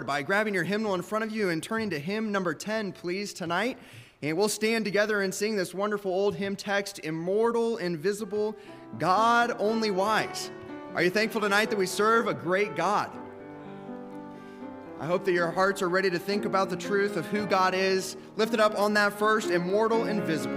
by grabbing your hymnal in front of you and turning to hymn number 10, please, tonight. And we'll stand together and sing this wonderful old hymn text, Immortal, Invisible, God Only Wise. Are you thankful tonight that we serve a great God? I hope that your hearts are ready to think about the truth of who God is. Lift it up on that first, Immortal, Invisible.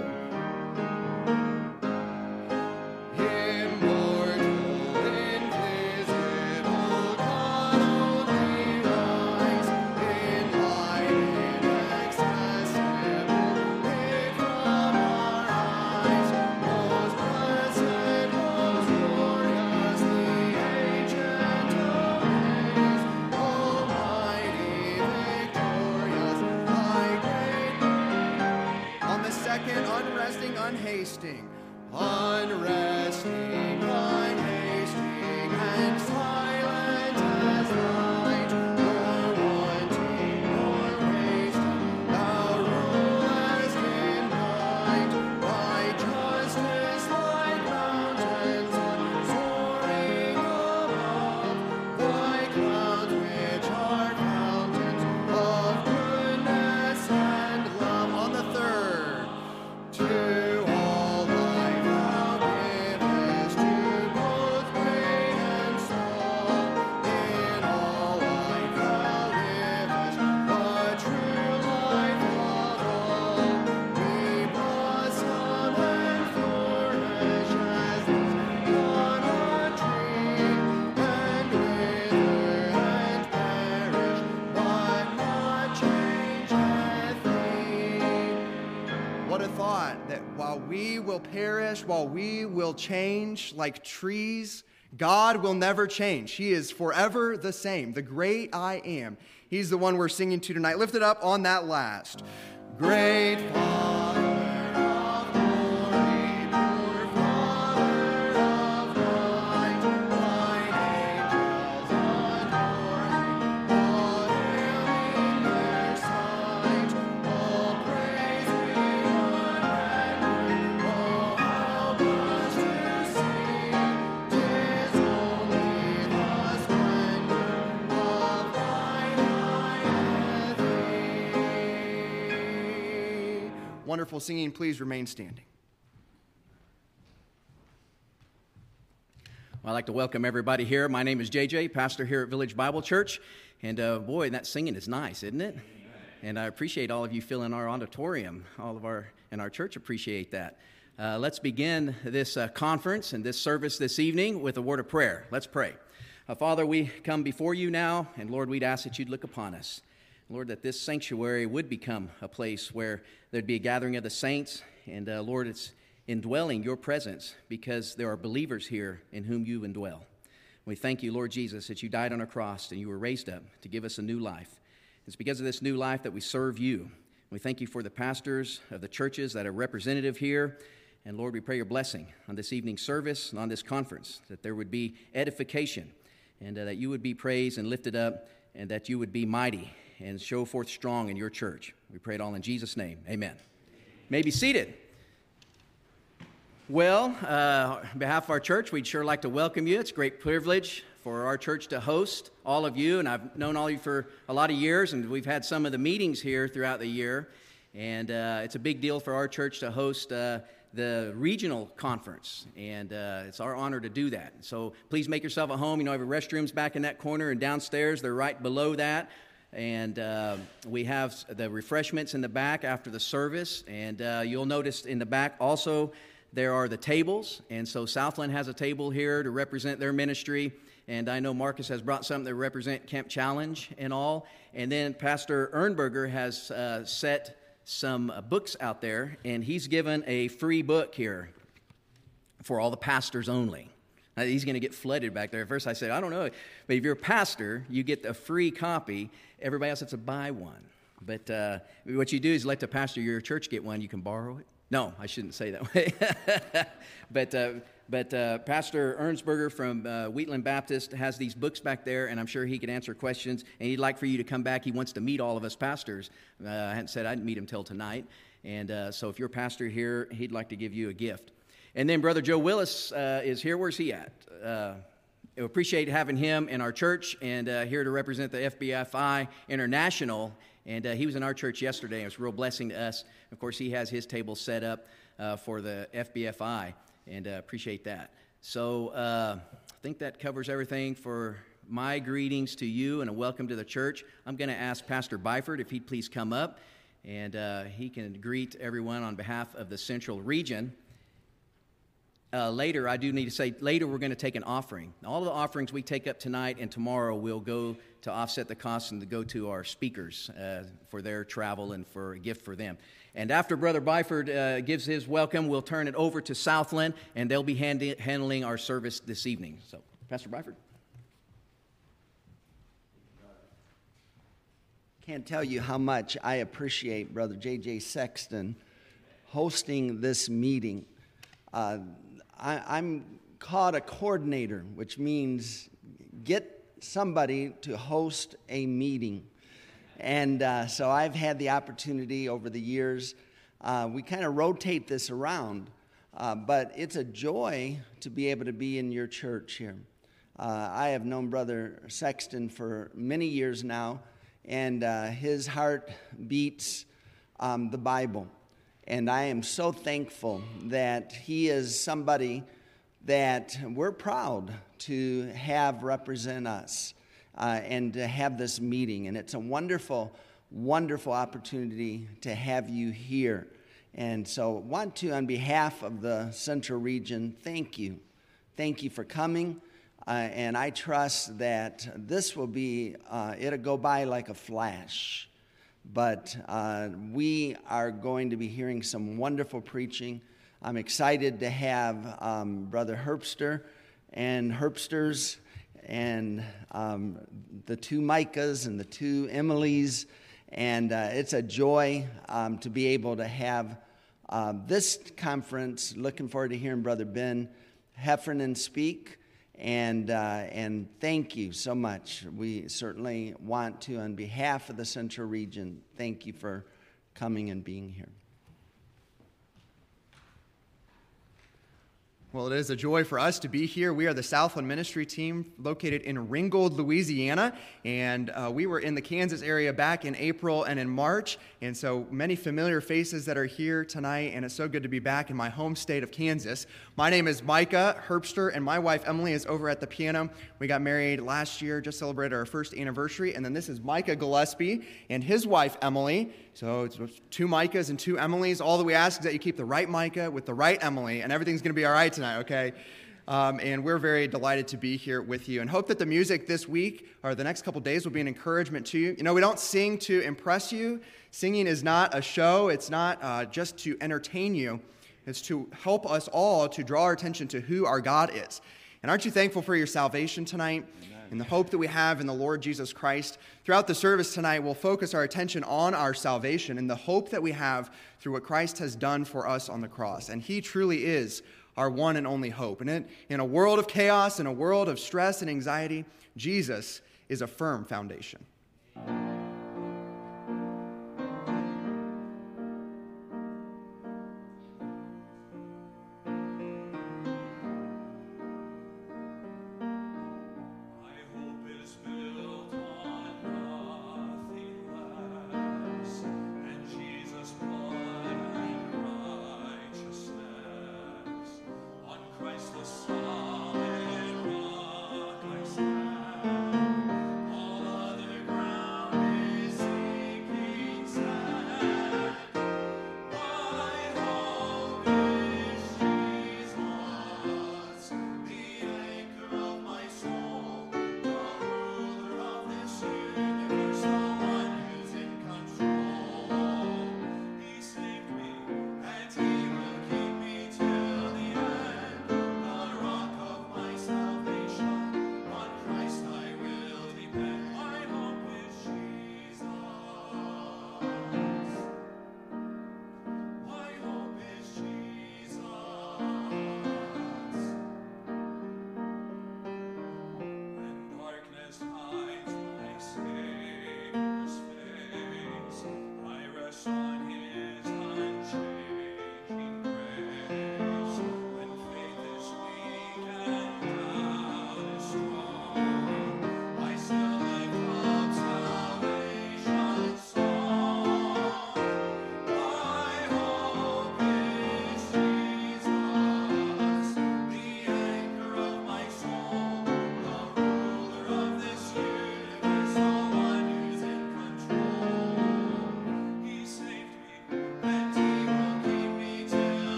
Unhasting, unresting, unhasting, and silent as night, nor wanting, nor wasting, thou rulest in might, thy justice like mountains, soaring above, thy clouds which are fountains of goodness and love. On the third, to all thy thou givest, to both great and small. In all life thou livest, the true life of all. We blossom and flourish as leaves on a tree, and wither and perish, but not changeth thee. What a thought, that while we will perish, while we will change like trees, God will never change. He is forever the same, the great I am. He's the one we're singing to tonight. Lift it up on that last. Great Father of glory, pure Father of light, thine angels adore thee, all hail in their sight, all praise we render, oh help us to see, 'tis only the splendor of thine eye thee. Wonderful singing. Please remain standing. Well, I'd like to welcome everybody here. My name is JJ, pastor here at Village Bible Church. And boy, that singing is nice, isn't it? And I appreciate all of you filling our auditorium. All of our church appreciate that. Let's begin this conference and this service this evening with a word of prayer. Let's pray. Father, we come before you now, and Lord, we'd ask that you'd look upon us. Lord, that this sanctuary would become a place where there'd be a gathering of the saints, and Lord, it's indwelling your presence because there are believers here in whom you indwell. We thank you, Lord Jesus, that you died on a cross and you were raised up to give us a new life. It's because of this new life that we serve you. We thank you for the pastors of the churches that are representative here. And Lord, we pray your blessing on this evening's service and on this conference, that there would be edification and that you would be praised and lifted up and that you would be mighty and show forth strong in your church. We pray it all in Jesus' name. Amen. You may be seated. Well, on behalf of our church, we'd sure like to welcome you. It's a great privilege for our church to host all of you, and I've known all of you for a lot of years, and we've had some of the meetings here throughout the year, and it's a big deal for our church to host the regional conference, and it's our honor to do that. So please make yourself at home. You know, I have restrooms back in that corner, and downstairs, they're right below that. And we have the refreshments in the back after the service, and you'll notice in the back also there are the tables, and so Southland has a table here to represent their ministry, and I know Marcus has brought something to represent Camp Challenge and all, and then Pastor Ernberger has set some books out there, and he's given a free book here for all the pastors only. Now, he's going to get flooded back there. At first I said, I don't know, but if you're a pastor, you get a free copy. Everybody else has to buy one. But what you do is let the pastor of your church get one. You can borrow it. No, I shouldn't say that way. But Pastor Ernstberger from Wheatland Baptist has these books back there, and I'm sure he can answer questions. And he'd like for you to come back. He wants to meet all of us pastors. I hadn't said I'd meet him till tonight. And so if you're a pastor here, he'd like to give you a gift. And then Brother Joe Willis is here. Where's he at? appreciate having him in our church and here to represent the FBFI International. And he was in our church yesterday. It was a real blessing to us. Of course, he has his table set up for the FBFI, and appreciate that. So I think that covers everything for my greetings to you and a welcome to the church. I'm going to ask Pastor Byford if he'd please come up, and he can greet everyone on behalf of the Central Region. Later, I do need to say, later we're going to take an offering. All of the offerings we take up tonight and tomorrow will go to offset the costs and to go to our speakers for their travel and for a gift for them. And after Brother Byford gives his welcome, we'll turn it over to Southland, and they'll be handling our service this evening. So, Pastor Byford. Can't tell you how much I appreciate Brother J.J. Sexton hosting this meeting. I'm called a coordinator, which means get somebody to host a meeting. And so I've had the opportunity over the years. We kind of rotate this around, but it's a joy to be able to be in your church here. I have known Brother Sexton for many years now, and his heart beats the Bible. And I am so thankful that he is somebody that we're proud to have represent us and to have this meeting. And it's a wonderful, wonderful opportunity to have you here. And so I want to, on behalf of the Central Region, thank you. Thank you for coming. And I trust that this will be, it'll go by like a flash. But we are going to be hearing some wonderful preaching. I'm excited to have Brother Herbster and Herbsters and the two Micahs and the two Emilys. And it's a joy to be able to have this conference. Looking forward to hearing Brother Ben Heffernan speak. And thank you so much. We certainly want to, on behalf of the Central Region, thank you for coming and being here. Well, it is a joy for us to be here. We are the Southland Ministry Team located in Ringgold, Louisiana, and we were in the Kansas area back in April and in March, and so many familiar faces that are here tonight, and it's so good to be back in my home state of Kansas. My name is Micah Herbster, and my wife Emily is over at the piano. We got married last year, just celebrated our first anniversary, and then this is Micah Gillespie and his wife Emily. So it's two Micahs and two Emilys. All that we ask is that you keep the right Micah with the right Emily, and everything's going to be all right tonight, okay? And we're very delighted to be here with you and hope that the music this week or the next couple days will be an encouragement to you. You know, we don't sing to impress you. Singing is not a show. It's not just to entertain you. It's to help us all to draw our attention to who our God is. And aren't you thankful for your salvation tonight? And the hope that we have in the Lord Jesus Christ. Throughout the service tonight, we'll focus our attention on our salvation and the hope that we have through what Christ has done for us on the cross. And he truly is our one and only hope. And in a world of chaos, in a world of stress and anxiety, Jesus is a firm foundation. Solid rock I stand, all other ground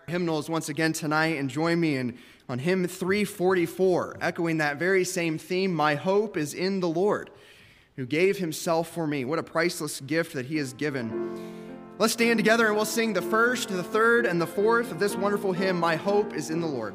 hymnals once again tonight and join me on hymn 344, echoing that very same theme, My hope is in the Lord, who gave himself for me. What a priceless gift that he has given. Let's stand together and we'll sing the first, the third, and the fourth of this wonderful hymn, My hope is in the Lord.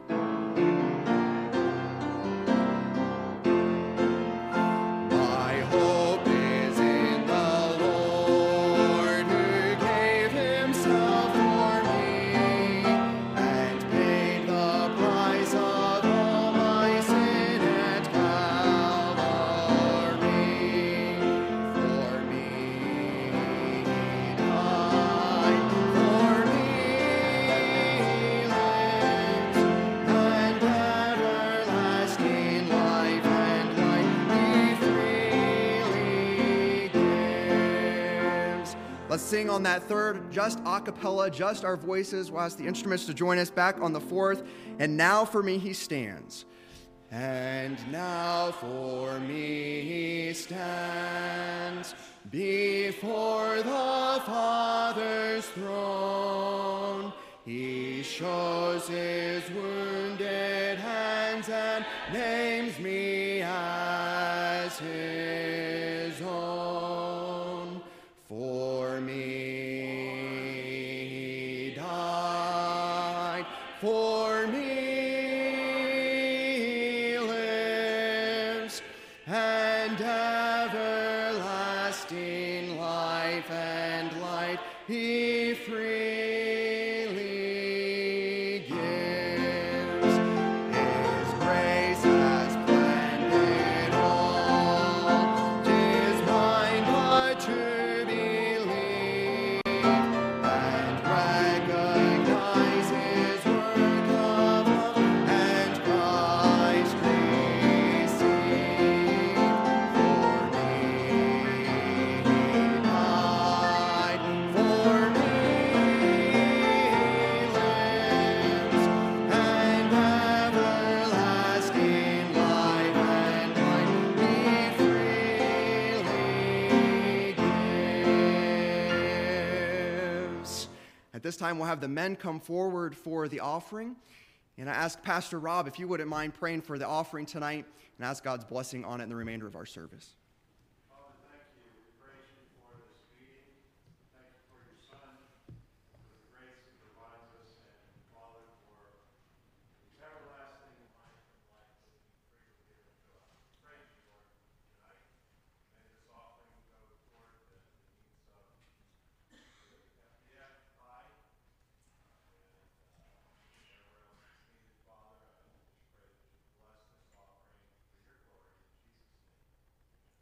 Let's sing on that third, just a cappella, just our voices. We'll ask the instruments to join us back on the fourth. And now for me he stands. And now for me he stands before the Father's throne. He shows his wounded hands and names me as his own. For me he died, for me he lives, and everlasting life and light he freely gives. His grace has planned it all, 'tis mine but to believe and recognize his work of love and Christ receive. For me he died, for me he lives, and everlasting life and light he freely gives. At this time, we'll have the men come forward for the offering. And I ask Pastor Rob if you wouldn't mind praying for the offering tonight and ask God's blessing on it in the remainder of our service. Father, thank you. We praise you for this meeting. Thank you for your Son, for the grace he provides us, and Father, for his everlasting life and life that he freely given to us. Praise you, Lord, tonight. May this offering go toward the needs of FDFI and wherever else it's needed, Father. I just pray that you bless this offering for your glory in Jesus' name.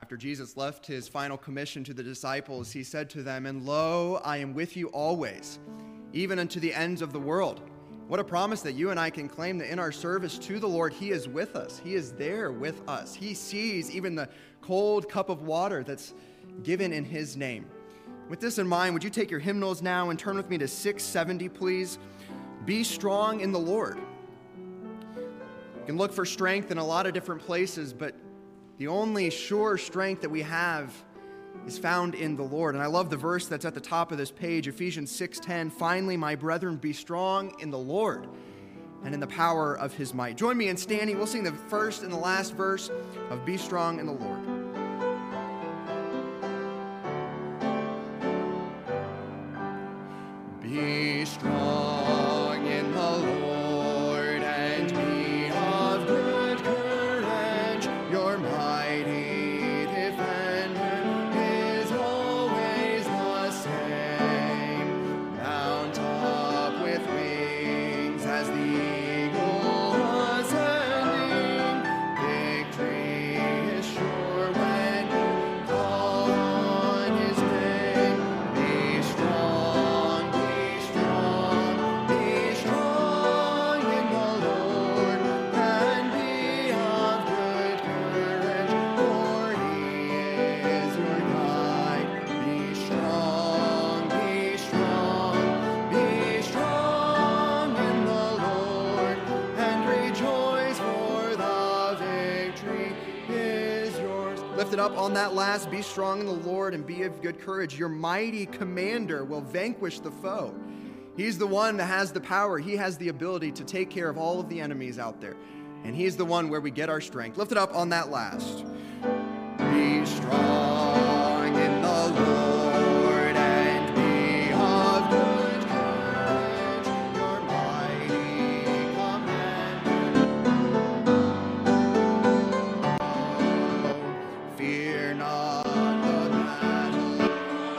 After Jesus left his final commission to the disciples, he said to them, "And lo, I am with you always, even unto the ends of the world." What a promise that you and I can claim that in our service to the Lord, he is with us. He is there with us. He sees even the cold cup of water that's given in his name. With this in mind, would you take your hymnals now and turn with me to 670, please? Be strong in the Lord. You can look for strength in a lot of different places, but the only sure strength that we have is found in the Lord. And I love the verse that's at the top of this page, Ephesians 6:10. Finally, my brethren, be strong in the Lord and in the power of his might. Join me in standing. We'll sing the first and the last verse of Be Strong in the Lord. Be strong in the Lord and be of good courage. Your mighty defender is always the same. Mount up with wings as the eagle ascending. Victory is sure when you call on his name. Be strong, be strong, be strong in the Lord, and be of good courage, for he is your guide. Be strong, be strong, be strong in the Lord, and rejoice, for the victory is yours. Lift it up on that last, be strong in the Lord and be of good courage. Your mighty commander will vanquish the foe. He's the one that has the power. He has the ability to take care of all of the enemies out there. And he's the one where we get our strength. Lift it up on that last. Be strong in the Lord and be of good courage. Your mighty commander. Fear not the battle.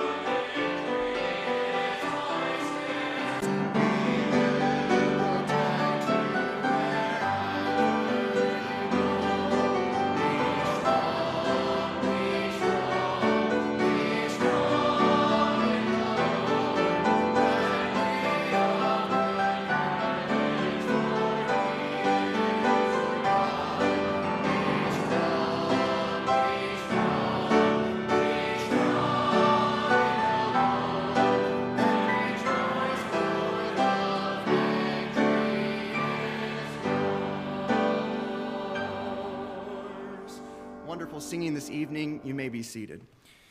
Wonderful singing this evening. You may be seated.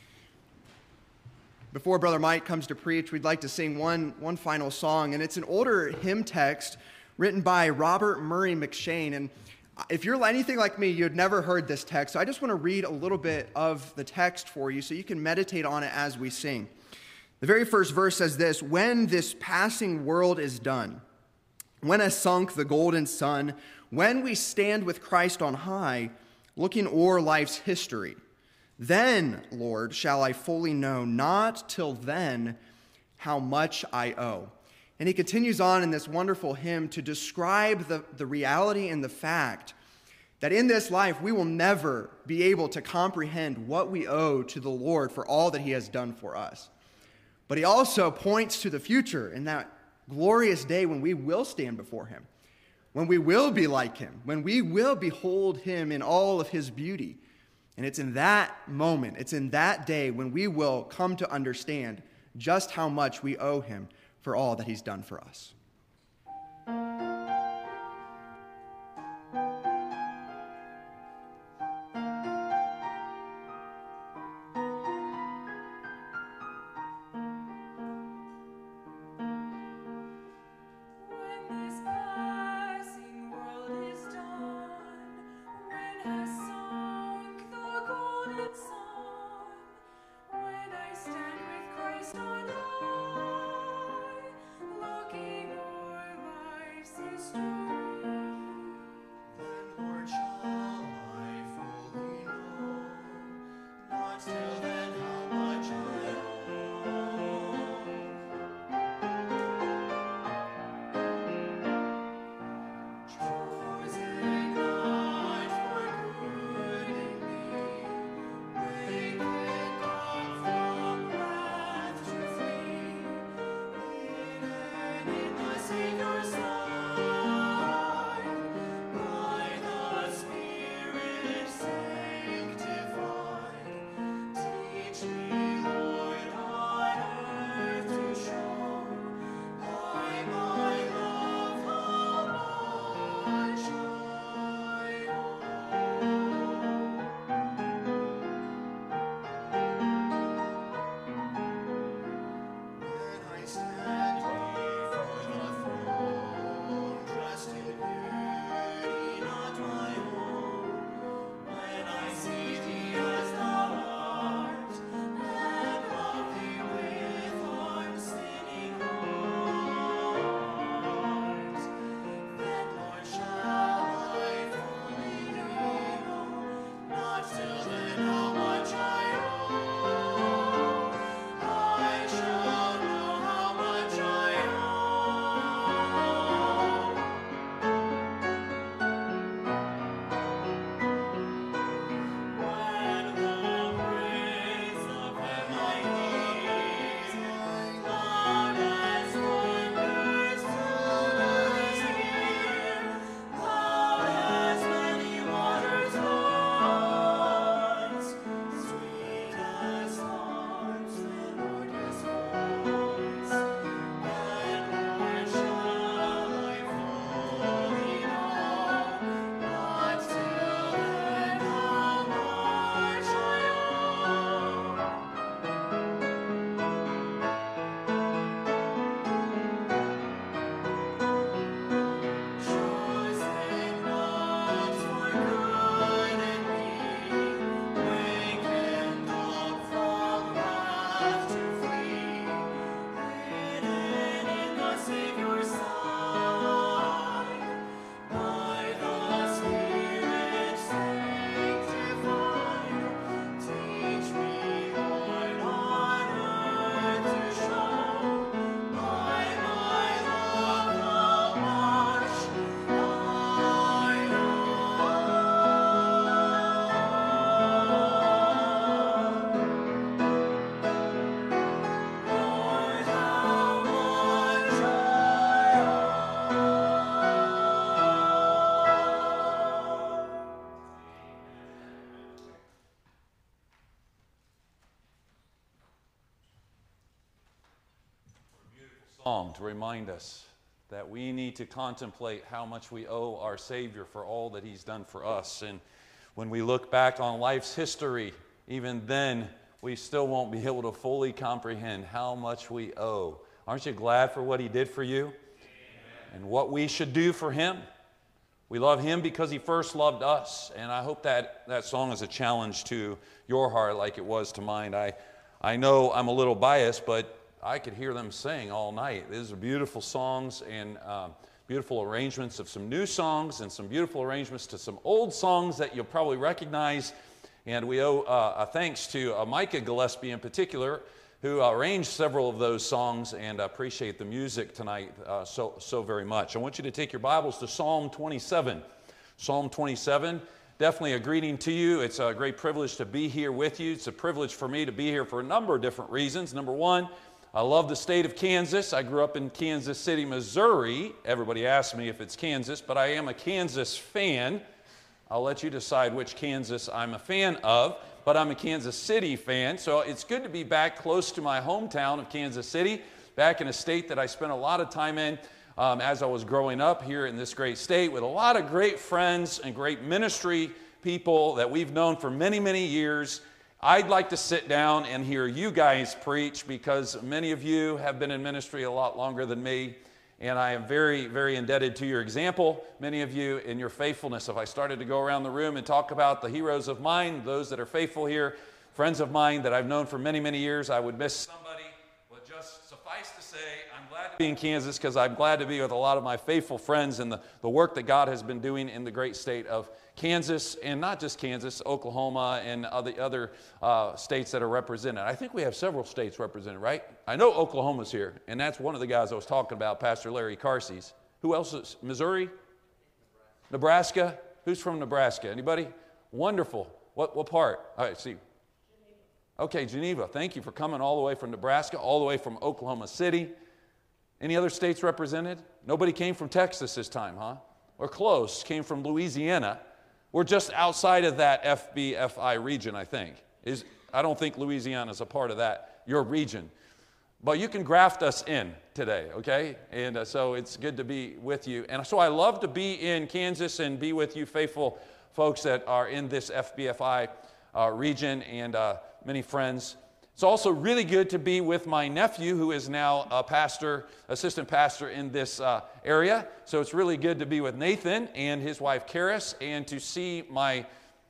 Before Brother Mike comes to preach, we'd like to sing one final song, and it's an older hymn text written by Robert Murray McShane. And if you're anything like me, you'd never heard this text, so I just want to read a little bit of the text for you so you can meditate on it as we sing. The very first verse says this: "When this passing world is done, when has sunk the golden sun, when we stand with Christ on high, looking o'er life's history, then, Lord, shall I fully know, not till then, how much I owe." And he continues on in this wonderful hymn to describe the reality and the fact that in this life we will never be able to comprehend what we owe to the Lord for all that he has done for us. But he also points to the future in that glorious day when we will stand before him, when we will be like him, when we will behold him in all of his beauty. And it's in that moment, it's in that day when we will come to understand just how much we owe him for all that he's done for us. When this passing world is done, when has sunk the golden sun, when I stand with Christ on high, looking song to remind us that we need to contemplate how much we owe our Savior for all that He's done for us. And when we look back on life's history, even then, we still won't be able to fully comprehend how much we owe. Aren't you glad for what He did for you? Amen. And what we should do for Him? We love Him because He first loved us. And I hope that song is a challenge to your heart like it was to mine. I know I'm a little biased, but I could hear them sing all night. These are beautiful songs and beautiful arrangements of some new songs and some beautiful arrangements to some old songs that you'll probably recognize. And we owe a thanks to Micah Gillespie in particular, who arranged several of those songs, and appreciate the music tonight so very much. I want you to take your Bibles to Psalm 27. Psalm 27, definitely a greeting to you. It's a great privilege to be here with you. It's a privilege for me to be here for a number of different reasons. Number one, I love the state of Kansas. I grew up in Kansas City, Missouri. Everybody asks me if it's Kansas, but I am a Kansas fan. I'll let you decide which Kansas I'm a fan of, but I'm a Kansas City fan, so it's good to be back close to my hometown of Kansas City, back in a state that I spent a lot of time in as I was growing up here in this great state, with a lot of great friends and great ministry people that we've known for many, many years. I'd like to sit down and hear you guys preach, because many of you have been in ministry a lot longer than me, and I am very, very indebted to your example, many of you, in your faithfulness. If I started to go around the room and talk about the heroes of mine, those that are faithful here, friends of mine that I've known for many, many years, I would miss somebody. But just suffice to say, I'm glad to be in Kansas, because I'm glad to be with a lot of my faithful friends and the work that God has been doing in the great state of Kansas, and not just Kansas, Oklahoma, and other states that are represented. I think we have several states represented, right? I know Oklahoma's here, and that's one of the guys I was talking about, Pastor Larry Carsey's. Who else is? Missouri? Nebraska? Who's from Nebraska? Anybody? Wonderful. What part? All right, see. Okay, Geneva. Thank you for coming all the way from Nebraska, all the way from Oklahoma City. Any other states represented? Nobody came from Texas this time, huh? Or close, came from Louisiana. We're just outside of that FBFI region, I think. I don't think Louisiana is a part of that, your region. But you can graft us in today, okay? And so it's good to be with you. And so I love to be in Kansas and be with you faithful folks that are in this FBFI region, and many friends. It's also really good to be with my nephew, who is now a pastor, assistant pastor in this area. So it's really good to be with Nathan and his wife, Karis, and to see my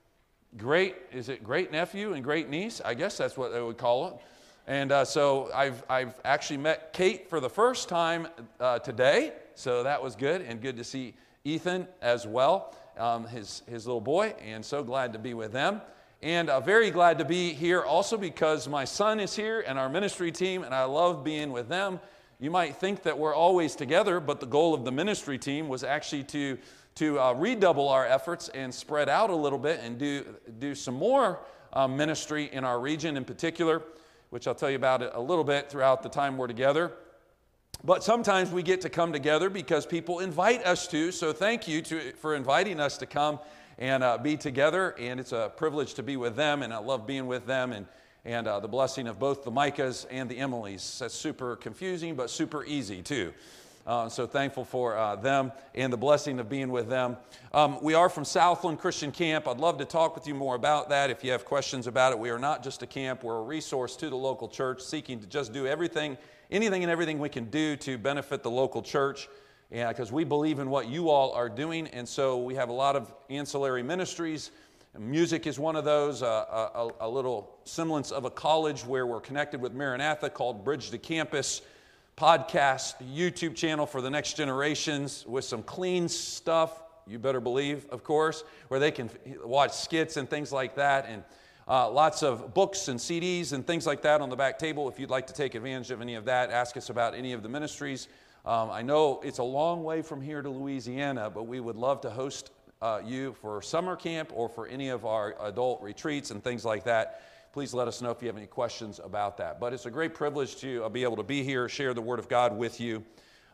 great nephew and great niece? I guess that's what they would call it. And so I've actually met Kate for the first time today. So that was good, and good to see Ethan as well, his little boy, and so glad to be with them. And very glad to be here also because my son is here and our ministry team, and I love being with them. You might think that we're always together, but the goal of the ministry team was actually to redouble our efforts and spread out a little bit and do some more ministry in our region in particular, which I'll tell you about it a little bit throughout the time we're together. But sometimes we get to come together because people invite us to, so thank you for inviting us to come and be together, and it's a privilege to be with them, and I love being with them, and the blessing of both the Micahs and the Emilys. That's super confusing, but super easy too. So thankful for them and the blessing of being with them. We are from Southland Christian Camp. I'd love to talk with you more about that if you have questions about it. We are not just a camp. We're a resource to the local church, seeking to just do anything and everything we can do to benefit the local church. Yeah, because we believe in what you all are doing, and so we have a lot of ancillary ministries. Music is one of those, a little semblance of a college where we're connected with Maranatha called Bridge to Campus, podcast, YouTube channel for the next generations with some clean stuff, you better believe, of course, where they can watch skits and things like that, and lots of books and CDs and things like that on the back table. If you'd like to take advantage of any of that, ask us about any of the ministries. I know it's a long way from here to Louisiana, but we would love to host you for summer camp or for any of our adult retreats and things like that. Please let us know if you have any questions about that. But it's a great privilege to be able to be here, share the Word of God with you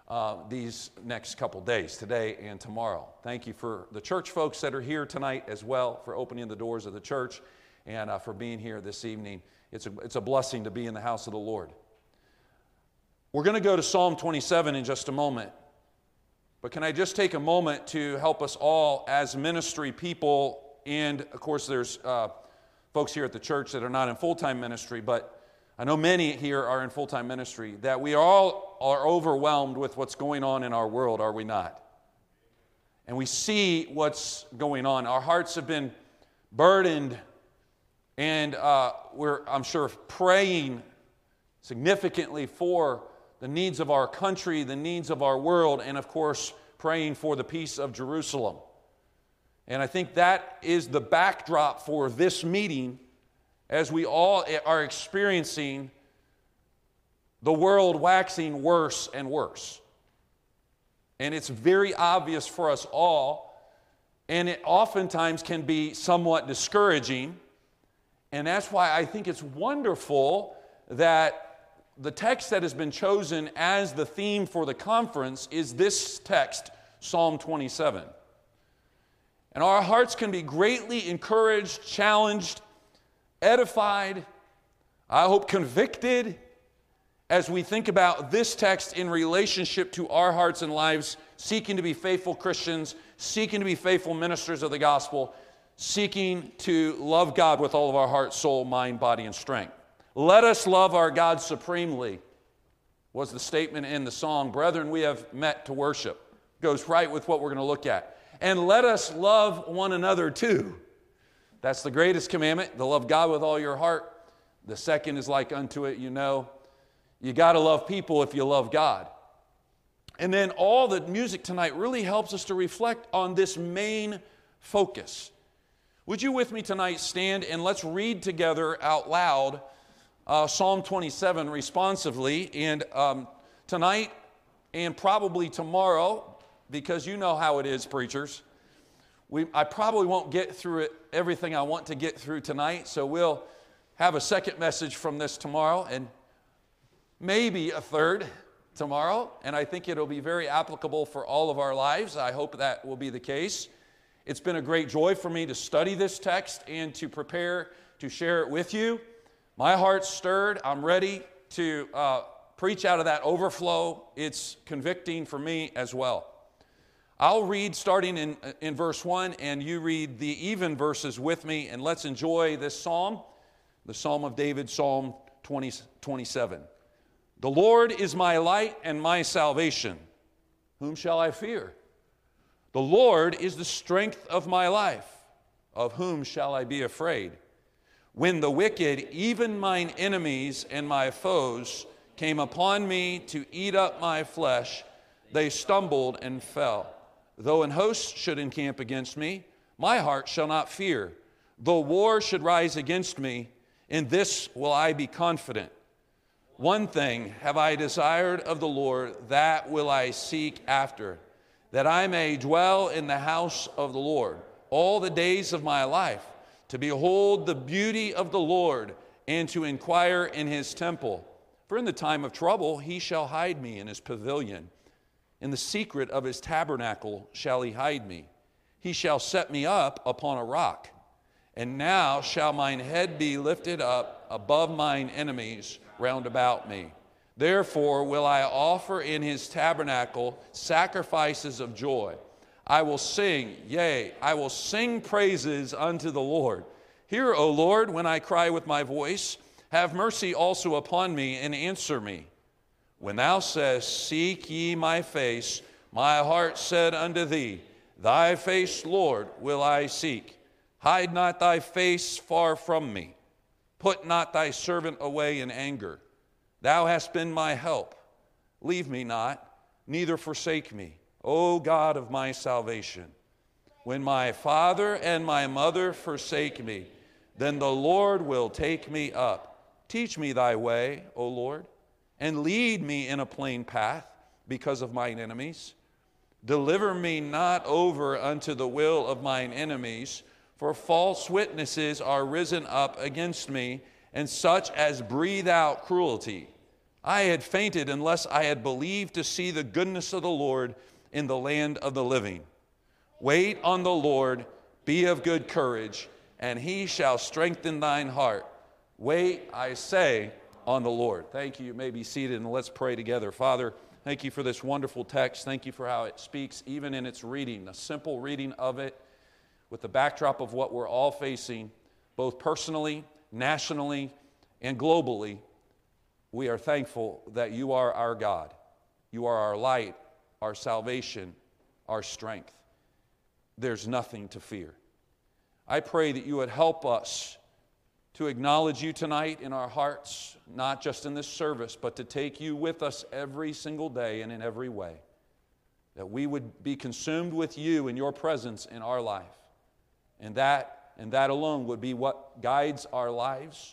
these next couple days, today and tomorrow. Thank you for the church folks that are here tonight as well, for opening the doors of the church and for being here this evening. It's a blessing to be in the house of the Lord. We're going to go to Psalm 27 in just a moment. But can I just take a moment to help us all as ministry people, and of course there's folks here at the church that are not in full-time ministry, but I know many here are in full-time ministry, that we all are overwhelmed with what's going on in our world, are we not? And we see what's going on. Our hearts have been burdened, and we're, I'm sure, praying significantly for the needs of our country, the needs of our world, and of course, praying for the peace of Jerusalem. And I think that is the backdrop for this meeting as we all are experiencing the world waxing worse and worse. And it's very obvious for us all, and it oftentimes can be somewhat discouraging. And that's why I think it's wonderful that the text that has been chosen as the theme for the conference is this text, Psalm 27. And our hearts can be greatly encouraged, challenged, edified, I hope convicted, as we think about this text in relationship to our hearts and lives, seeking to be faithful Christians, seeking to be faithful ministers of the gospel, seeking to love God with all of our heart, soul, mind, body, and strength. Let us love our God supremely, was the statement in the song, Brethren, we have met to worship. Goes right with what we're going to look at. And let us love one another too. That's the greatest commandment, to love God with all your heart. The second is like unto it, you know. You got to love people if you love God. And then all the music tonight really helps us to reflect on this main focus. Would you with me tonight stand and let's read together out loud Psalm 27 responsively, and tonight and probably tomorrow, because you know how it is, preachers, I probably won't get through it, everything I want to get through tonight, so we'll have a second message from this tomorrow, and maybe a third tomorrow, and I think it'll be very applicable for all of our lives. I hope that will be the case. It's been a great joy for me to study this text and to prepare to share it with you. My heart's stirred. I'm ready to preach out of that overflow. It's convicting for me as well. I'll read starting in verse 1, and you read the even verses with me, and let's enjoy this psalm, the Psalm of David, Psalm 27. The Lord is my light and my salvation. Whom shall I fear? The Lord is the strength of my life. Of whom shall I be afraid? When the wicked, even mine enemies and my foes, came upon me to eat up my flesh, they stumbled and fell. Though an host should encamp against me, my heart shall not fear. Though war should rise against me, in this will I be confident. One thing have I desired of the Lord, that will I seek after, that I may dwell in the house of the Lord all the days of my life, to behold the beauty of the Lord, and to inquire in his temple. For in the time of trouble he shall hide me in his pavilion. In the secret of his tabernacle shall he hide me. He shall set me up upon a rock. And now shall mine head be lifted up above mine enemies round about me. Therefore will I offer in his tabernacle sacrifices of joy. I will sing, yea, I will sing praises unto the Lord. Hear, O Lord, when I cry with my voice. Have mercy also upon me and answer me. When thou sayest, seek ye my face, my heart said unto thee, thy face, Lord, will I seek. Hide not thy face far from me. Put not thy servant away in anger. Thou hast been my help. Leave me not, neither forsake me, O God of my salvation. When my father and my mother forsake me, then the Lord will take me up. Teach me thy way, O Lord, and lead me in a plain path because of mine enemies. Deliver me not over unto the will of mine enemies, for false witnesses are risen up against me, and such as breathe out cruelty. I had fainted unless I had believed to see the goodness of the Lord in the land of the living. Wait on the Lord, be of good courage, and he shall strengthen thine heart. Wait, I say, on the Lord. Thank you. You may be seated, and let's pray together. Father, thank you for this wonderful text. Thank you for how it speaks, even in its reading, a simple reading of it, with the backdrop of what we're all facing, both personally, nationally, and globally. We are thankful that you are our God. You are our light, our salvation, our strength. There's nothing to fear. I pray that you would help us to acknowledge you tonight in our hearts, not just in this service, but to take you with us every single day and in every way. That we would be consumed with you and your presence in our life. And that alone would be what guides our lives,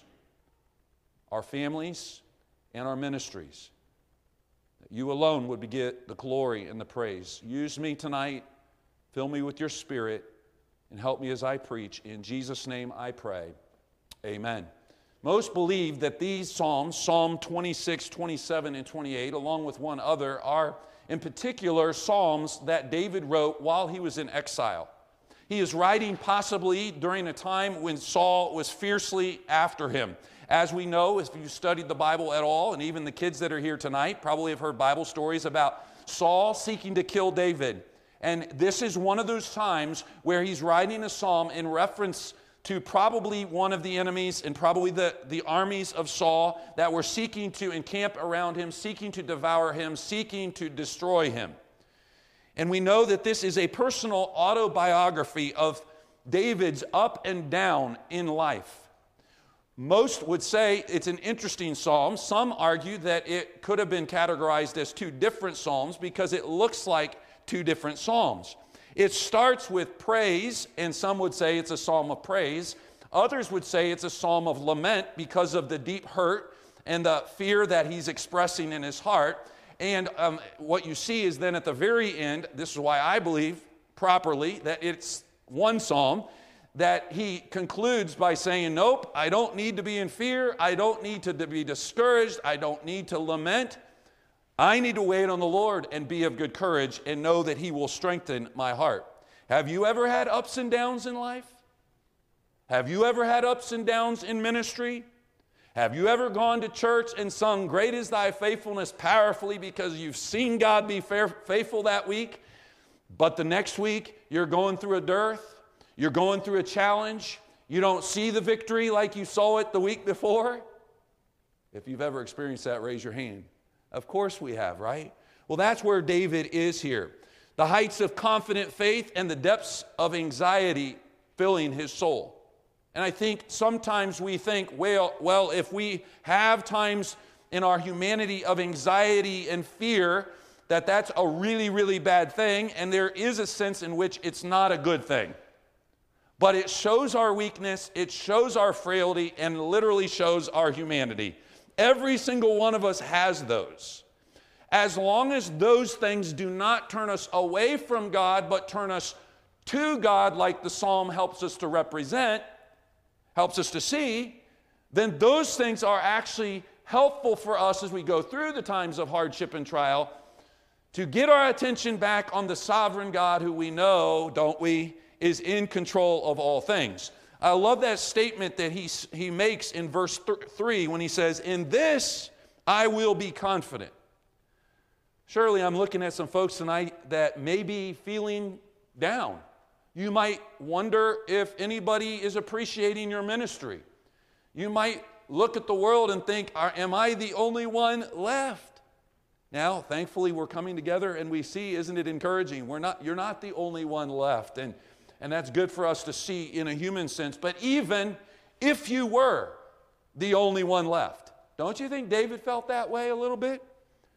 our families, and our ministries. That you alone would get the glory and the praise. Use me tonight, fill me with your Spirit, and help me as I preach. In Jesus' name I pray. Amen. Most believe that these Psalms, Psalm 26, 27, and 28, along with one other, are in particular Psalms that David wrote while he was in exile. He is writing possibly during a time when Saul was fiercely after him. As we know, if you studied the Bible at all, and even the kids that are here tonight probably have heard Bible stories about Saul seeking to kill David. And this is one of those times where he's writing a psalm in reference to probably one of the enemies and probably the armies of Saul that were seeking to encamp around him, seeking to devour him, seeking to destroy him. And we know that this is a personal autobiography of David's up and down in life. Most would say it's an interesting psalm. Some argue that it could have been categorized as two different psalms because it looks like two different psalms. It starts with praise, and some would say it's a psalm of praise. Others would say it's a psalm of lament because of the deep hurt and the fear that he's expressing in his heart. And what you see is then at the very end, this is why I believe properly that it's one psalm, that he concludes by saying, nope, I don't need to be in fear. I don't need to be discouraged. I don't need to lament. I need to wait on the Lord and be of good courage and know that he will strengthen my heart. Have you ever had ups and downs in life? Have you ever had ups and downs in ministry? Have you ever gone to church and sung, "Great is thy faithfulness," powerfully because you've seen God be faithful that week, but the next week you're going through a dearth, you're going through a challenge, you don't see the victory like you saw it the week before? If you've ever experienced that, raise your hand. Of course we have, right? Well, that's where David is here. The heights of confident faith and the depths of anxiety filling his soul. And I think sometimes we think, well, if we have times in our humanity of anxiety and fear, that's a really, really bad thing, and there is a sense in which it's not a good thing. But it shows our weakness, it shows our frailty, and literally shows our humanity. Every single one of us has those. As long as those things do not turn us away from God, but turn us to God, like the psalm helps us to represent, helps us to see, then those things are actually helpful for us as we go through the times of hardship and trial to get our attention back on the sovereign God who we know, don't we, is in control of all things. I love that statement that he makes in verse 3 when he says, "In this I will be confident." Surely I'm looking at some folks tonight that may be feeling down. You might wonder if anybody is appreciating your ministry. You might look at the world and think, am I the only one left? Now, thankfully, we're coming together and we see, isn't it encouraging? You're not the only one left. And that's good for us to see in a human sense. But even if you were the only one left, don't you think David felt that way a little bit?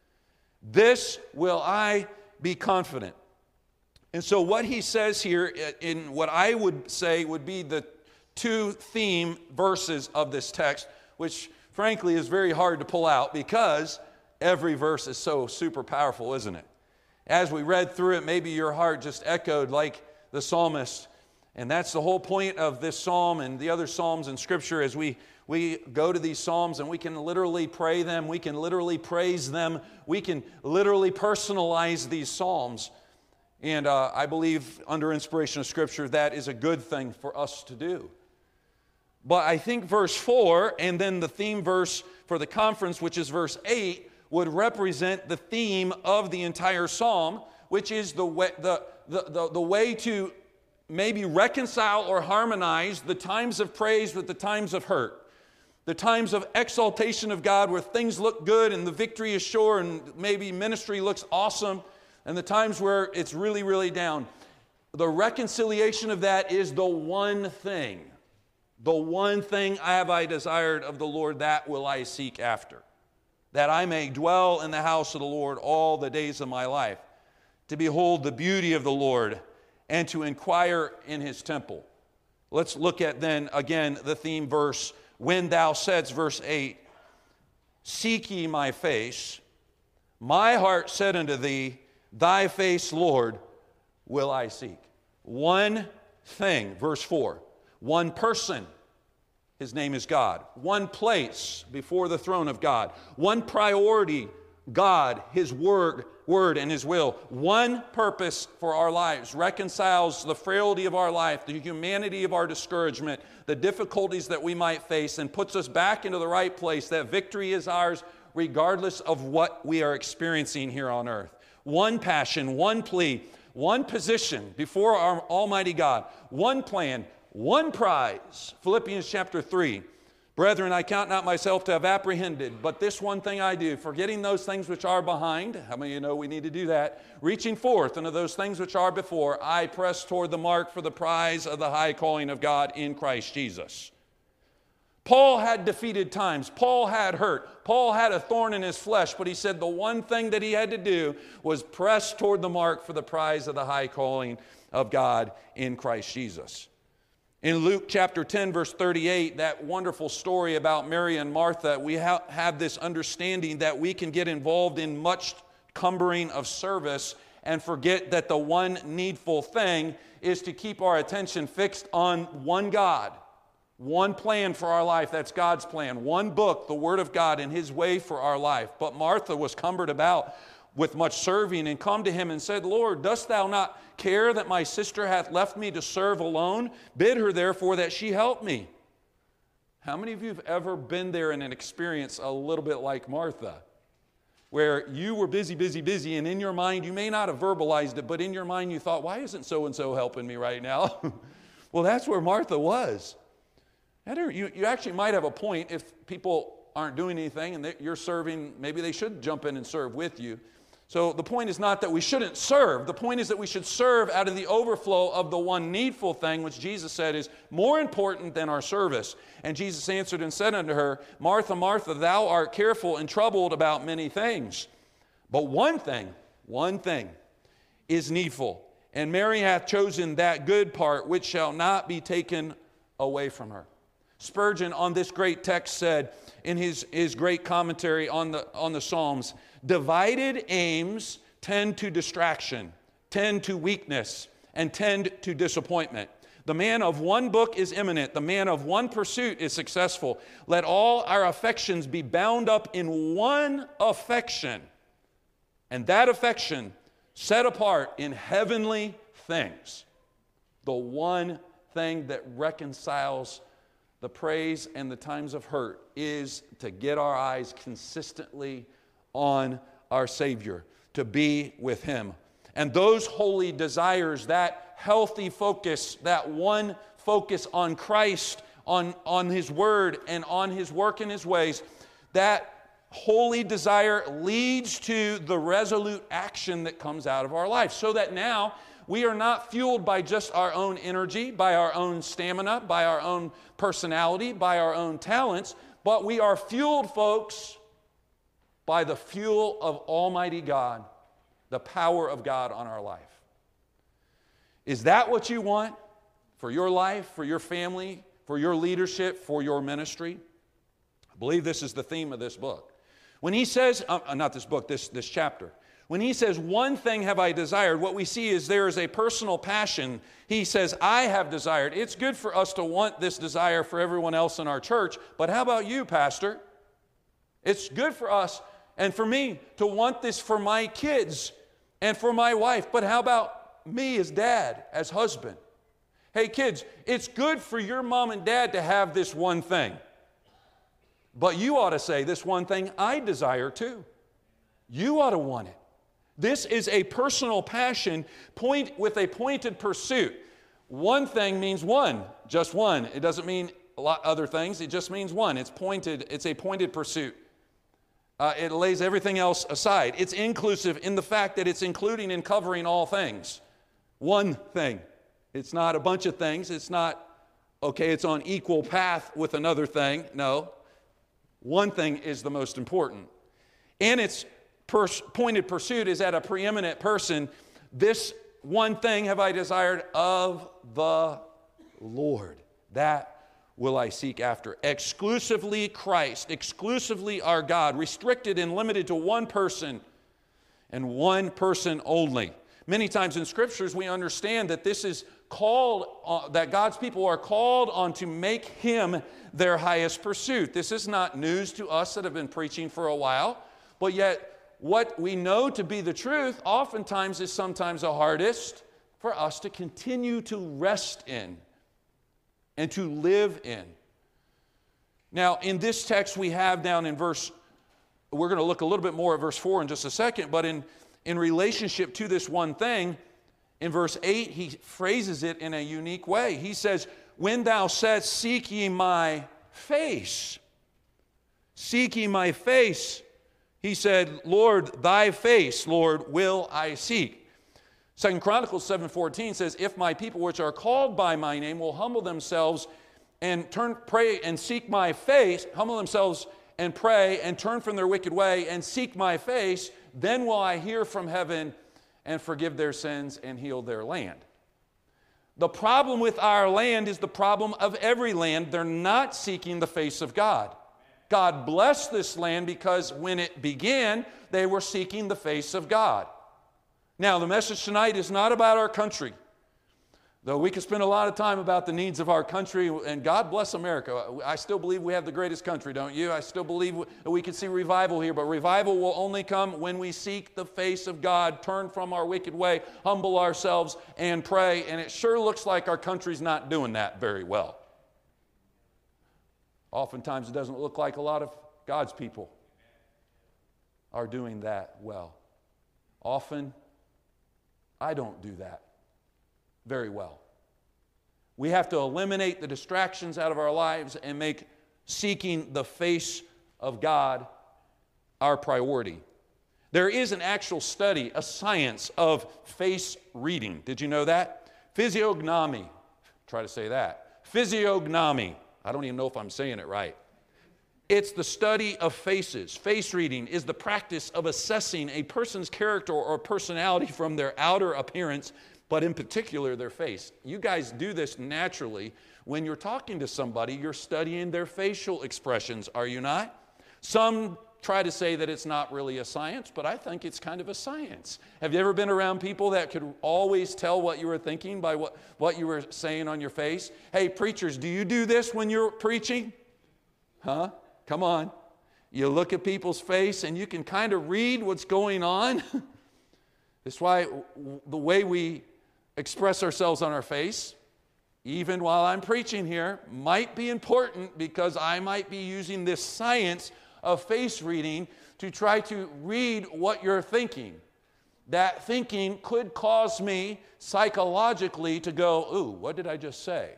This will I be confident. And so what he says here in what I would say would be the two theme verses of this text, which frankly is very hard to pull out because every verse is so super powerful, isn't it? As we read through it, maybe your heart just echoed like the psalmist. And that's the whole point of this psalm and the other psalms in Scripture as we go to these psalms and we can literally pray them, we can literally praise them, we can literally personalize these psalms. And I believe under inspiration of Scripture that is a good thing for us to do. But I think verse 4 and then the theme verse for the conference, which is verse 8, would represent the theme of the entire psalm, which is the way to maybe reconcile or harmonize the times of praise with the times of hurt. The times of exaltation of God where things look good and the victory is sure and maybe ministry looks awesome, and the times where it's really, really down. The reconciliation of that is the one thing. The one thing have I desired of the Lord, that will I seek after, that I may dwell in the house of the Lord all the days of my life, to behold the beauty of the Lord and to inquire in his temple. Let's look at then again the theme verse, when thou saidst, verse 8, seek ye my face, my heart said unto thee, thy face, Lord, will I seek. One thing, verse 4, one person, his name is God. One place before the throne of God. One priority, God, his word and his will. One purpose for our lives, reconciles the frailty of our life, the humanity of our discouragement, the difficulties that we might face, and puts us back into the right place, that victory is ours regardless of what we are experiencing here on earth. One passion, one plea, one position before our Almighty God, one plan, one prize. Philippians chapter 3. Brethren, I count not myself to have apprehended, but this one thing I do, forgetting those things which are behind. How many of you know we need to do that? Reaching forth unto those things which are before, I press toward the mark for the prize of the high calling of God in Christ Jesus. Paul had defeated times. Paul had hurt. Paul had a thorn in his flesh, but he said the one thing that he had to do was press toward the mark for the prize of the high calling of God in Christ Jesus. In Luke chapter 10, verse 38, that wonderful story about Mary and Martha, we have this understanding that we can get involved in much cumbering of service and forget that the one needful thing is to keep our attention fixed on one God, one plan for our life, that's God's plan, one book, the Word of God, and His way for our life. But Martha was cumbered about with much serving, and come to him and said, Lord, dost thou not care that my sister hath left me to serve alone? Bid her therefore that she help me. How many of you have ever been there in an experience a little bit like Martha, where you were busy, and in your mind, you may not have verbalized it, but in your mind you thought, why isn't so-and-so helping me right now? Well, that's where Martha was. You actually might have a point if people aren't doing anything and you're serving, maybe they should jump in and serve with you. So the point is not that we shouldn't serve. The point is that we should serve out of the overflow of the one needful thing, which Jesus said is more important than our service. And Jesus answered and said unto her, Martha, Martha, thou art careful and troubled about many things. But one thing is needful. And Mary hath chosen that good part which shall not be taken away from her. Spurgeon on this great text said in his great commentary on the Psalms, divided aims tend to distraction, tend to weakness, and tend to disappointment. The man of one book is eminent. The man of one pursuit is successful. Let all our affections be bound up in one affection, and that affection set apart in heavenly things. The one thing that reconciles the praise and the times of hurt is to get our eyes consistently on our Savior, to be with Him. And those holy desires, that healthy focus, that one focus on Christ, on His Word, and on His work and His ways, that holy desire leads to the resolute action that comes out of our life, so that now we are not fueled by just our own energy, by our own stamina, by our own personality, by our own talents, but we are fueled, folks, by the fuel of Almighty God, the power of God on our life. Is that what you want for your life, for your family, for your leadership, for your ministry? I believe this is the theme of this book. When he says, not this book, this chapter, when he says, one thing have I desired, what we see is there is a personal passion. He says, I have desired. It's good for us to want this desire for everyone else in our church, but how about you, Pastor? It's good for us and for me to want this for my kids and for my wife, but how about me as dad, as husband? Hey kids, it's good for your mom and dad to have this one thing. But you ought to say, this one thing I desire too. You ought to want it. This is a personal passion with a pointed pursuit. One thing means one, just one. It doesn't mean a lot of other things. It just means one. It's pointed. It's a pointed pursuit. It lays everything else aside. It's inclusive in the fact that it's including and covering all things. One thing. It's not a bunch of things. It's not, okay, it's on equal path with another thing. No. One thing is the most important. And its pointed pursuit is at a preeminent person. This one thing have I desired of the Lord. That will I seek after. Exclusively Christ, exclusively our God, restricted and limited to one person and one person only. Many times in scriptures we understand that this is called, that God's people are called on to make Him their highest pursuit. This is not news to us that have been preaching for a while, but yet what we know to be the truth oftentimes is sometimes the hardest for us to continue to rest in and to live in. Now, in this text we have down in we're going to look a little bit more at verse 4 in just a second, but in relationship to this one thing, in verse 8, he phrases it in a unique way. He says, when thou saidst, seek ye my face, seek ye my face, he said, Lord, thy face, Lord, will I seek. 2 Chronicles 7:14 says, if my people which are called by my name will humble themselves and pray and seek my face, humble themselves and pray and turn from their wicked way and seek my face, then will I hear from heaven and forgive their sins and heal their land. The problem with our land is the problem of every land. They're not seeking the face of God. God blessed this land because when it began, they were seeking the face of God. Now, the message tonight is not about our country, though we could spend a lot of time about the needs of our country, and God bless America. I still believe we have the greatest country, don't you? I still believe we can see revival here, but revival will only come when we seek the face of God, turn from our wicked way, humble ourselves, and pray, and it sure looks like our country's not doing that very well. Oftentimes, it doesn't look like a lot of God's people are doing that well. Often, I don't do that very well. We have to eliminate the distractions out of our lives and make seeking the face of God our priority. There is an actual study, a science of face reading. Did you know that? Physiognomy. Try to say that. Physiognomy. I don't even know if I'm saying it right. It's the study of faces. Face reading is the practice of assessing a person's character or personality from their outer appearance, but in particular their face. You guys do this naturally. When you're talking to somebody, you're studying their facial expressions, are you not? Some try to say that it's not really a science, but I think it's kind of a science. Have you ever been around people that could always tell what you were thinking by what you were saying on your face? Hey, preachers, do you do this when you're preaching? Huh? Come on. You look at people's face and you can kind of read what's going on. That's why the way we express ourselves on our face, even while I'm preaching here, might be important because I might be using this science of face reading to try to read what you're thinking. That thinking could cause me psychologically to go, ooh, what did I just say?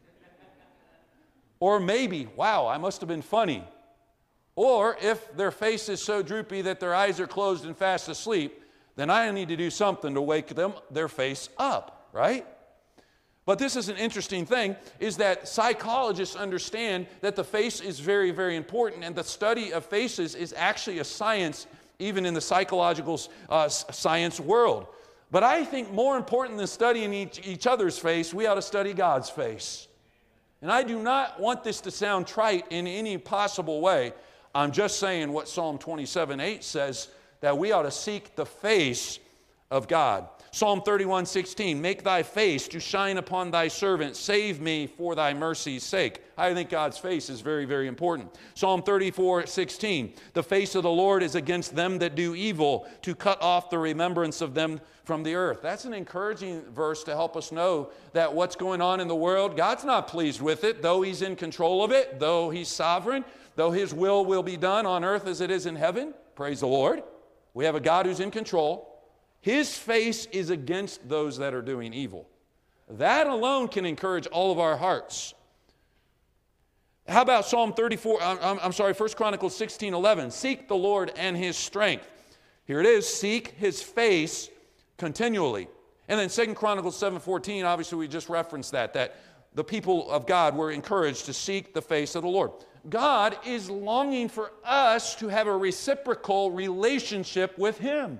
Or maybe, wow, I must have been funny. Or if their face is so droopy that their eyes are closed and fast asleep, then I need to do something to wake their face up, right? But this is an interesting thing, is that psychologists understand that the face is very, very important, and the study of faces is actually a science, even in the psychological science world. But I think more important than studying each other's face, we ought to study God's face. And I do not want this to sound trite in any possible way. I'm just saying what Psalm 27:8 says, that we ought to seek the face of God. Psalm 31:16, make thy face to shine upon thy servant. Save me for thy mercy's sake. I think God's face is very, very important. Psalm 34:16, the face of the Lord is against them that do evil, to cut off the remembrance of them from the earth. That's an encouraging verse to help us know that what's going on in the world, God's not pleased with it, though He's in control of it, though He's sovereign, though His will be done on earth as it is in heaven. Praise the Lord. We have a God who's in control. His face is against those that are doing evil. That alone can encourage all of our hearts. How about Psalm 1 Chronicles 16:11. Seek the Lord and His strength. Here it is, seek His face continually. And then 2 Chronicles 7:14, obviously we just referenced that the people of God were encouraged to seek the face of the Lord. God is longing for us to have a reciprocal relationship with Him.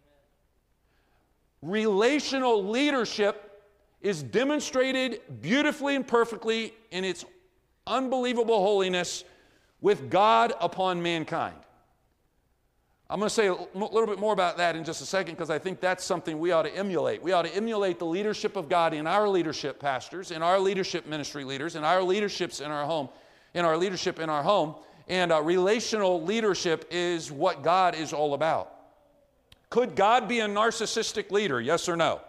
Relational leadership is demonstrated beautifully and perfectly in its unbelievable holiness with God upon mankind. I'm going to say a little bit more about that in just a second because I think that's something we ought to emulate. We ought to emulate the leadership of God in our leadership pastors, in our leadership ministry leaders, in our leaderships in our home, in our leadership in our home. And relational leadership is what God is all about. Could God be a narcissistic leader? Yes or no?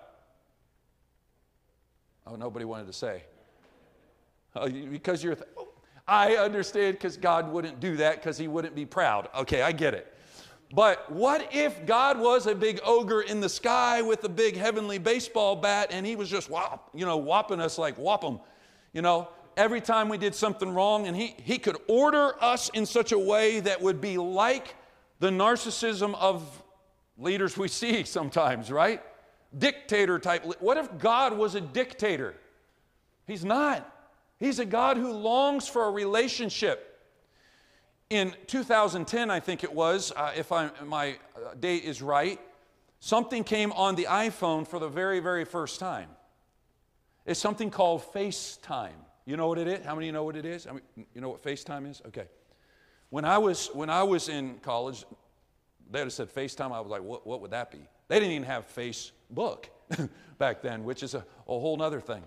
Oh, nobody wanted to say. Because I understand because God wouldn't do that because He wouldn't be proud. Okay, I get it. But what if God was a big ogre in the sky with a big heavenly baseball bat and He was just whopping us like whop 'em, every time we did something wrong, and he could order us in such a way that would be like the narcissism of leaders we see sometimes, right? Dictator type. What if God was a dictator? He's not. He's a God who longs for a relationship. In 2010, I think it was, if my date is right, something came on the iPhone for the very, very first time. It's something called FaceTime. You know what it is? How many of you know what it is? You know what FaceTime is? Okay. When I was in college, they would have said FaceTime. I was like, what would that be? They didn't even have Facebook back then, which is a whole other thing.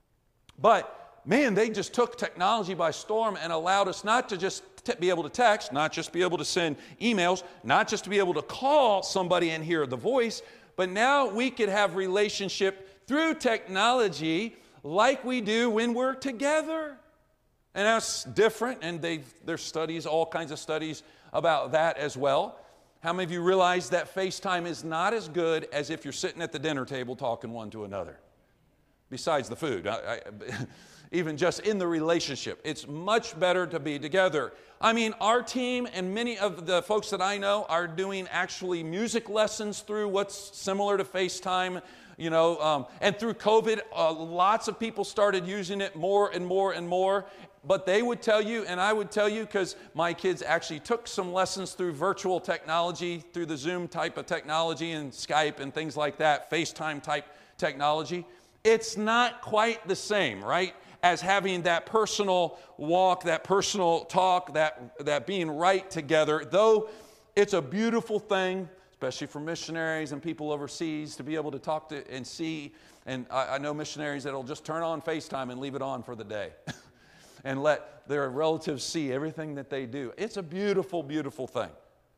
But, man, they just took technology by storm and allowed us not to just be able to text, not just be able to send emails, not just to be able to call somebody and hear the voice, but now we could have relationship through technology like we do when we're together. And that's different, and there's studies, all kinds of studies about that as well. How many of you realize that FaceTime is not as good as if you're sitting at the dinner table talking one to another? Besides the food, even just in the relationship. It's much better to be together. I mean, our team and many of the folks that I know are doing actually music lessons through what's similar to FaceTime, and through COVID, lots of people started using it more and more and more. But they would tell you, and I would tell you, because my kids actually took some lessons through virtual technology, through the Zoom type of technology and Skype and things like that, FaceTime type technology. It's not quite the same, right, as having that personal walk, that personal talk, that being right together. Though it's a beautiful thing, especially for missionaries and people overseas, to be able to talk to and see. And I know missionaries that'll just turn on FaceTime and leave it on for the day and let their relatives see everything that they do. It's a beautiful, beautiful thing.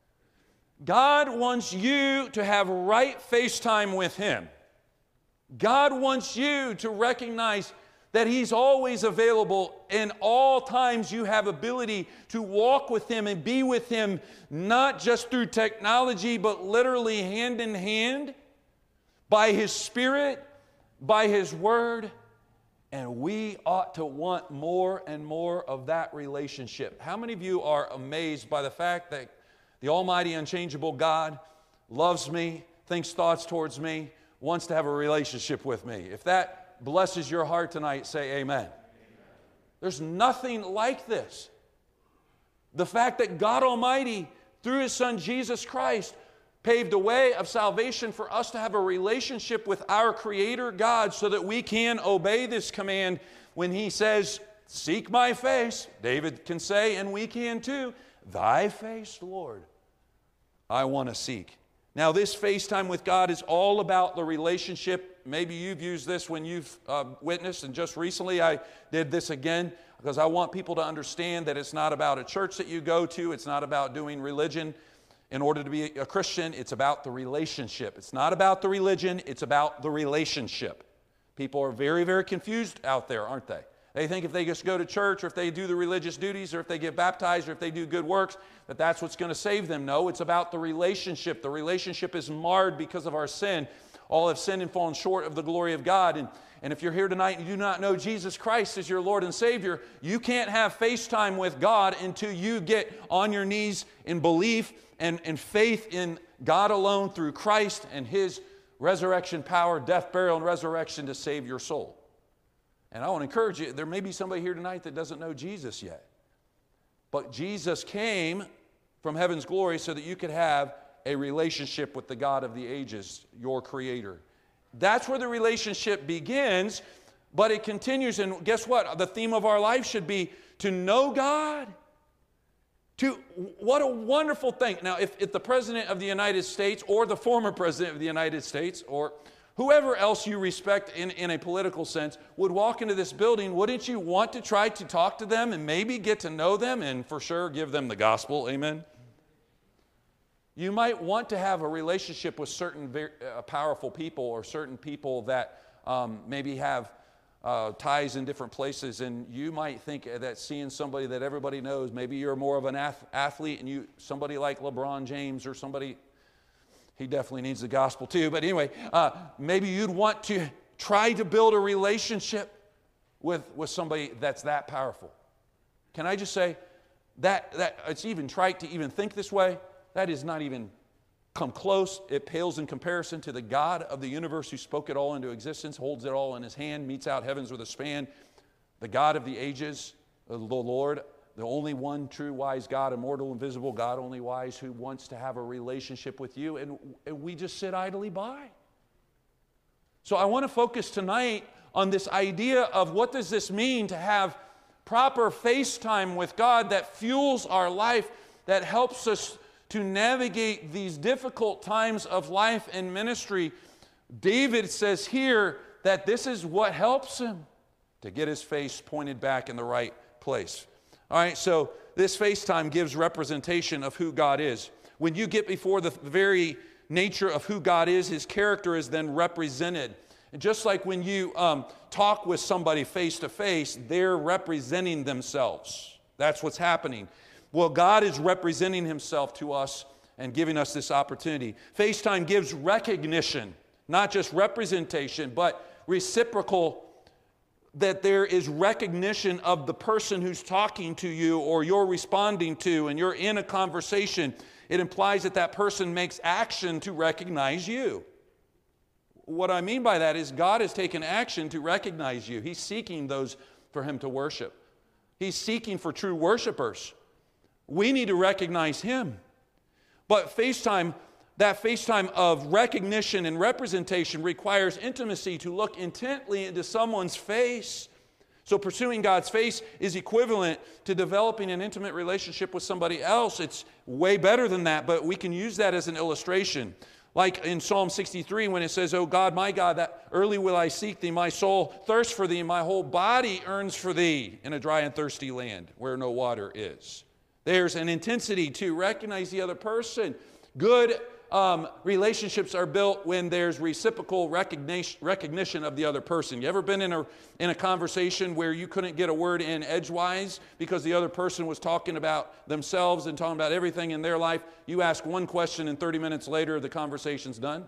God wants you to have right FaceTime with Him. God wants you to recognize that He's always available. In all times you have ability to walk with Him and be with Him, not just through technology, but literally hand in hand, by His Spirit, by His Word. And we ought to want more and more of that relationship. How many of you are amazed by the fact that the almighty, unchangeable God loves me, thinks thoughts towards me, wants to have a relationship with me? If that blesses your heart tonight, say amen. There's nothing like this. The fact that God Almighty, through His Son Jesus Christ, paved a way of salvation for us to have a relationship with our Creator God so that we can obey this command when He says, seek my face. David can say, and we can too, thy face, Lord, I want to seek. Now, this FaceTime with God is all about the relationship. Maybe you've used this when you've witnessed, and just recently I did this again because I want people to understand that it's not about a church that you go to. It's not about doing religion in order to be a Christian. It's about the relationship. It's not about the religion. It's about the relationship. People are very, very confused out there, aren't they? They think if they just go to church, or if they do the religious duties, or if they get baptized, or if they do good works, that that's what's going to save them. No, it's about the relationship. The relationship is marred because of our sin. All have sinned and fallen short of the glory of God. And if you're here tonight and you do not know Jesus Christ as your Lord and Savior, you can't have FaceTime with God until you get on your knees in belief and faith in God alone through Christ and His resurrection power, death, burial, and resurrection to save your soul. And I want to encourage you, there may be somebody here tonight that doesn't know Jesus yet. But Jesus came from heaven's glory so that you could have a relationship with the God of the ages, your Creator. That's where the relationship begins, but it continues. And guess what? The theme of our life should be to know God. What a wonderful thing. Now, if the President of the United States or the former President of the United States or whoever else you respect in a political sense would walk into this building, wouldn't you want to try to talk to them and maybe get to know them and for sure give them the gospel? Amen? You might want to have a relationship with certain very, powerful people or certain people that maybe have ties in different places, and you might think that seeing somebody that everybody knows, maybe you're more of an athlete and somebody like LeBron James or somebody. He definitely needs the gospel too. But anyway, maybe you'd want to try to build a relationship with somebody that's that powerful. Can I just say that it's even trite to even think this way? That is not even come close. It pales in comparison to the God of the universe who spoke it all into existence, holds it all in His hand, meets out heavens with a span. The God of the ages, the Lord, the only one true wise God, immortal, invisible, God only wise, who wants to have a relationship with you, and we just sit idly by. So I want to focus tonight on this idea of what does this mean to have proper FaceTime with God that fuels our life, that helps us to navigate these difficult times of life and ministry. David says here that this is what helps him to get his face pointed back in the right place. All right, so this FaceTime gives representation of who God is. When you get before the very nature of who God is, His character is then represented. And just like when you talk with somebody face to face, they're representing themselves. That's what's happening. Well, God is representing Himself to us and giving us this opportunity. FaceTime gives recognition, not just representation, but reciprocal, that there is recognition of the person who's talking to you or you're responding to, and you're in a conversation. It implies that that person makes action to recognize you. What I mean by that is God has taken action to recognize you. He's seeking those for Him to worship. He's seeking for true worshipers. We need to recognize Him. But FaceTime, that FaceTime of recognition and representation requires intimacy, to look intently into someone's face. So pursuing God's face is equivalent to developing an intimate relationship with somebody else. It's way better than that, but we can use that as an illustration. Like in Psalm 63 when it says, "O God, my God, that early will I seek Thee. My soul thirsts for Thee. My whole body yearns for Thee in a dry and thirsty land where no water is." There's an intensity to recognize the other person. Good relationships are built when there's reciprocal recognition of the other person. You ever been in a conversation where you couldn't get a word in edgewise because the other person was talking about themselves and talking about everything in their life? You ask one question and 30 minutes later the conversation's done?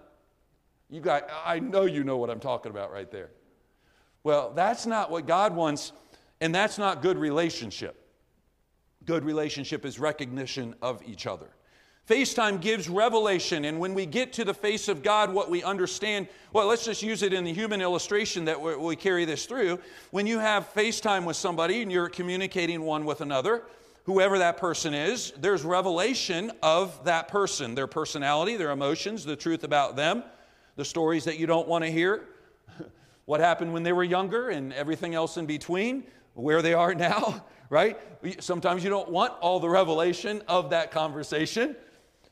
I know you know what I'm talking about right there. Well, that's not what God wants, and that's not good relationship. Good relationship is recognition of each other. FaceTime gives revelation, and when we get to the face of God, what we understand, well, let's just use it in the human illustration that we carry this through. When you have FaceTime with somebody and you're communicating one with another, whoever that person is, there's revelation of that person, their personality, their emotions, the truth about them, the stories that you don't want to hear, what happened when they were younger and everything else in between, where they are now, right? Sometimes you don't want all the revelation of that conversation.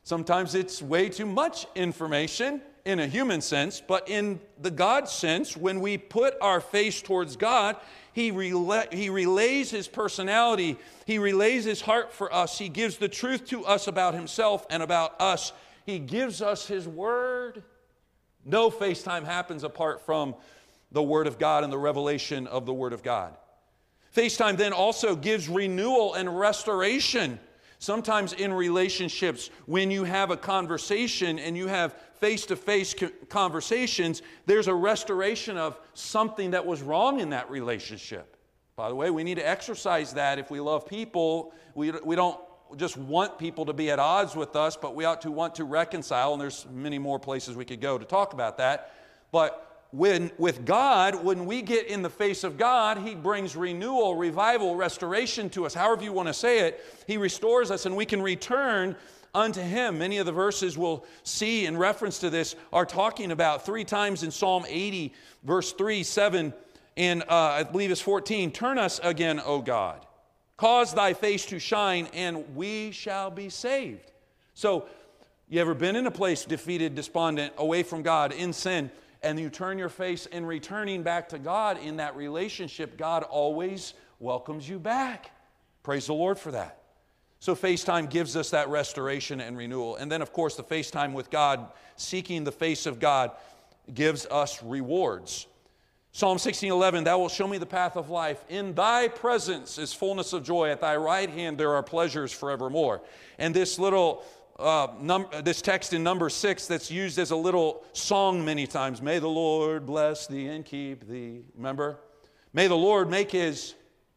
Sometimes it's way too much information in a human sense, but in the God sense, when we put our face towards God, He relays His personality. He relays His heart for us. He gives the truth to us about Himself and about us. He gives us His Word. No FaceTime happens apart from the Word of God and the revelation of the Word of God. FaceTime then also gives renewal and restoration. Sometimes in relationships, when you have a conversation and you have face-to-face conversations, there's a restoration of something that was wrong in that relationship. By the way, we need to exercise that if we love people. We don't just want people to be at odds with us, but we ought to want to reconcile, and there's many more places we could go to talk about that. But with God, when we get in the face of God, He brings renewal, revival, restoration to us, however you want to say it. He restores us and we can return unto Him. Many of the verses we'll see in reference to this are talking about 3 times in Psalm 80, verse 3, 7, and I believe it's 14. Turn us again, O God. Cause Thy face to shine and we shall be saved. So, you ever been in a place defeated, despondent, away from God, in sin, and you turn your face in returning back to God in that relationship, God always welcomes you back. Praise the Lord for that. So FaceTime gives us that restoration and renewal. And then, of course, the FaceTime with God, seeking the face of God, gives us rewards. Psalm 16:11, Thou wilt show me the path of life. In Thy presence is fullness of joy. At Thy right hand there are pleasures forevermore. And this little this text in number 6 that's used as a little song many times. May the Lord bless thee and keep thee. Remember? May the Lord make His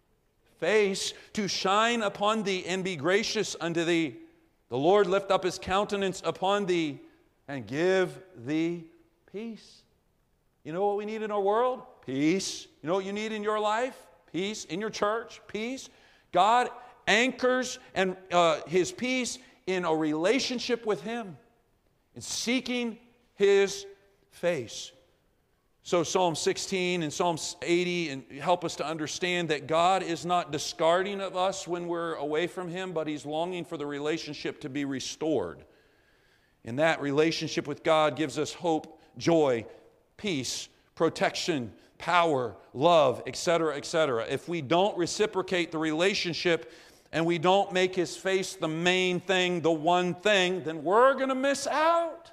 face to shine upon thee and be gracious unto thee. The Lord lift up His countenance upon thee and give thee peace. You know what we need in our world? Peace. You know what you need in your life? Peace. In your church? Peace. God anchors and His peace in a relationship with Him, in seeking His face. So Psalm 16 and Psalm 80 and help us to understand that God is not discarding of us when we're away from Him, but He's longing for the relationship to be restored. And that relationship with God gives us hope, joy, peace, protection, power, love, etc., etc. If we don't reciprocate the relationship, and we don't make His face the main thing, the one thing, then we're going to miss out.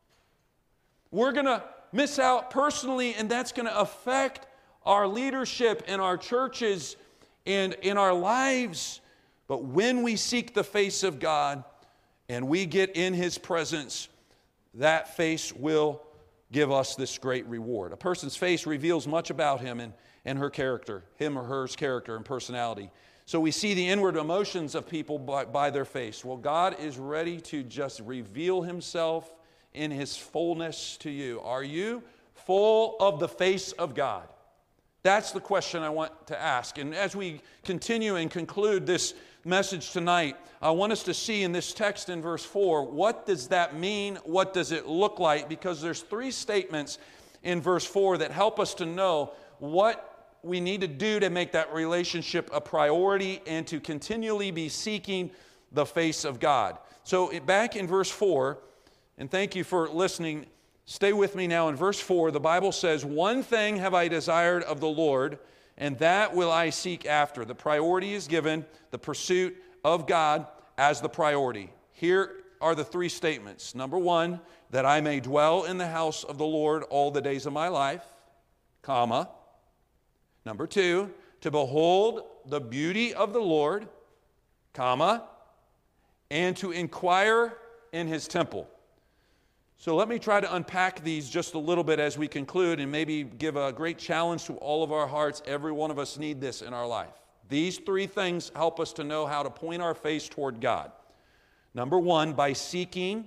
We're going to miss out personally, and that's going to affect our leadership in our churches and in our lives. But when we seek the face of God and we get in His presence, that face will give us this great reward. A person's face reveals much about him and her character, him or her character and personality. So we see the inward emotions of people by their face. Well, God is ready to just reveal Himself in His fullness to you. Are you full of the face of God? That's the question I want to ask. And as we continue and conclude this message tonight, I want us to see in this text in verse 4, what does that mean? What does it look like? Because there's 3 statements in verse 4 that help us to know what we need to do to make that relationship a priority and to continually be seeking the face of God. So back in verse 4, and thank you for listening, stay with me now. In verse 4, the Bible says, One thing have I desired of the Lord, and that will I seek after. The priority is given, the pursuit of God as the priority. Here are the 3 statements. Number 1, that I may dwell in the house of the Lord all the days of my life, comma. Number 2, to behold the beauty of the Lord, comma, and to inquire in His temple. So let me try to unpack these just a little bit as we conclude and maybe give a great challenge to all of our hearts. Every one of us need this in our life. These 3 things help us to know how to point our face toward God. Number 1, by seeking.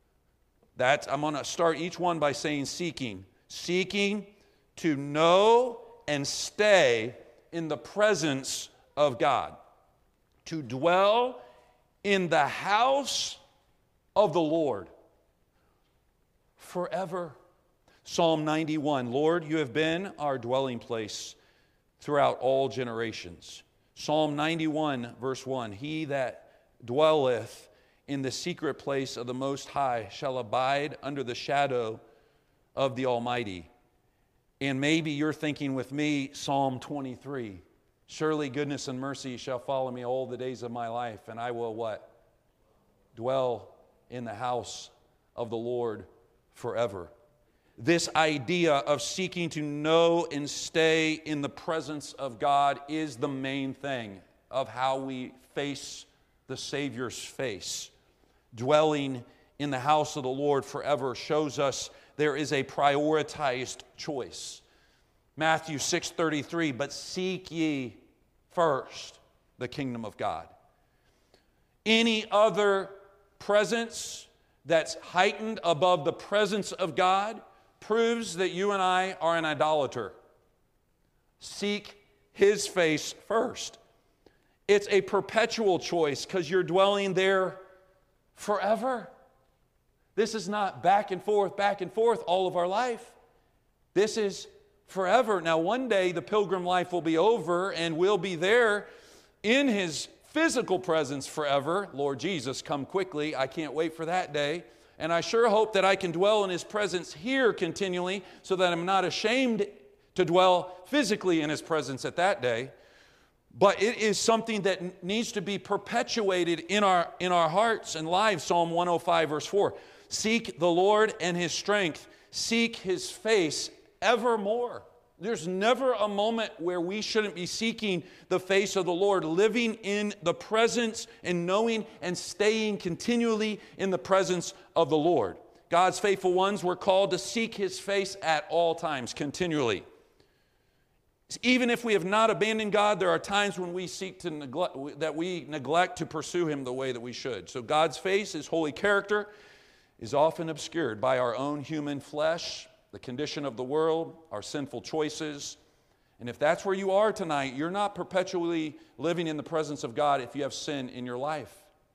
I'm going to start each one by saying seeking. Seeking to know and stay in the presence of God. To dwell in the house of the Lord forever. Psalm 91, Lord, you have been our dwelling place throughout all generations. Psalm 91, verse 1, He that dwelleth in the secret place of the Most High shall abide under the shadow of the Almighty. And maybe you're thinking with me, Psalm 23. Surely goodness and mercy shall follow me all the days of my life, and I will what? Dwell in the house of the Lord forever. This idea of seeking to know and stay in the presence of God is the main thing of how we face the Savior's face. Dwelling in the house of the Lord forever shows us there is a prioritized choice. Matthew 6:33, but seek ye first the kingdom of God. Any other presence that's heightened above the presence of God proves that you and I are an idolater. Seek His face first. It's a perpetual choice because you're dwelling there forever. This is not back and forth all of our life. This is forever. Now, one day the pilgrim life will be over and we'll be there in His physical presence forever. Lord Jesus, come quickly. I can't wait for that day. And I sure hope that I can dwell in His presence here continually so that I'm not ashamed to dwell physically in His presence at that day. But it is something that needs to be perpetuated in our hearts and lives. Psalm 105, verse 4. Seek the Lord and His strength. Seek His face evermore. There's never a moment where we shouldn't be seeking the face of the Lord, living in the presence and knowing and staying continually in the presence of the Lord. God's faithful ones were called to seek His face at all times, continually. Even if we have not abandoned God, there are times when we neglect to pursue Him the way that we should. So God's face, His holy character, is often obscured by our own human flesh, the condition of the world, our sinful choices. And if that's where you are tonight, you're not perpetually living in the presence of God if you have sin in your life.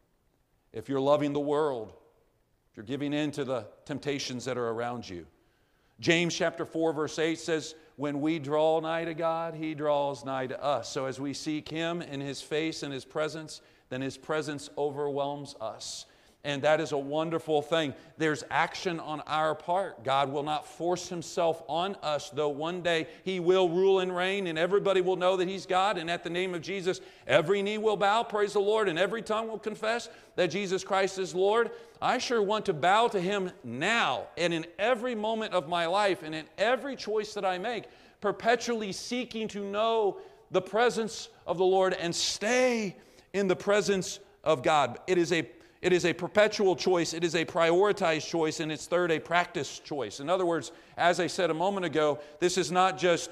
If you're loving the world, if you're giving in to the temptations that are around you. James chapter 4, verse 8 says, when we draw nigh to God, He draws nigh to us. So as we seek Him in His face and His presence, then His presence overwhelms us. And that is a wonderful thing. There's action on our part. God will not force Himself on us, though one day He will rule and reign, and everybody will know that He's God. And at the name of Jesus, every knee will bow, praise the Lord, and every tongue will confess that Jesus Christ is Lord. I sure want to bow to Him now, and in every moment of my life, and in every choice that I make, perpetually seeking to know the presence of the Lord and stay in the presence of God. It is a perpetual choice. It is a prioritized choice. And it's third, a practice choice. In other words, as I said a moment ago, this is not just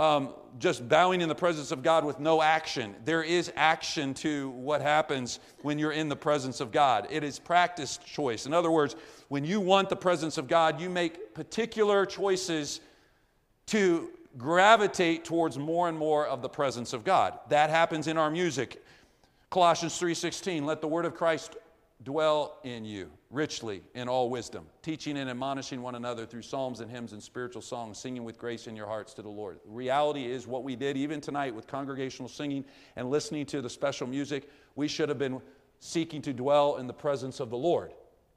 bowing in the presence of God with no action. There is action to what happens when you're in the presence of God. It is practice choice. In other words, when you want the presence of God, you make particular choices to gravitate towards more and more of the presence of God. That happens in our music. Colossians 3:16, let the word of Christ dwell in you richly in all wisdom, teaching and admonishing one another through psalms and hymns and spiritual songs, singing with grace in your hearts to the Lord. The reality is what we did even tonight with congregational singing and listening to the special music, we should have been seeking to dwell in the presence of the Lord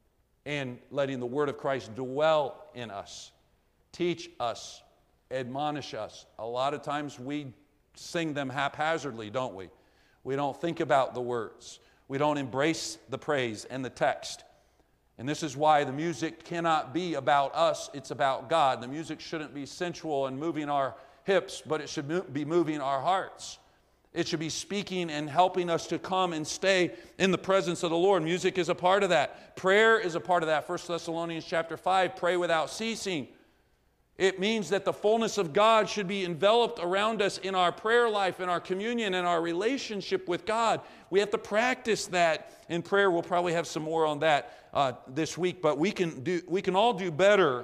and letting the word of Christ dwell in us, teach us, admonish us. A lot of times we sing them haphazardly, don't we? We don't think about the words. We don't embrace the praise and the text. And this is why the music cannot be about us, it's about God. The music shouldn't be sensual and moving our hips, but it should be moving our hearts. It should be speaking and helping us to come and stay in the presence of the Lord. Music is a part of that. Prayer is a part of that. 1 Thessalonians chapter 5, pray without ceasing. It means that the fullness of God should be enveloped around us in our prayer life, in our communion, in our relationship with God. We have to practice that in prayer. We'll probably have some more on that this week, but we can all do better.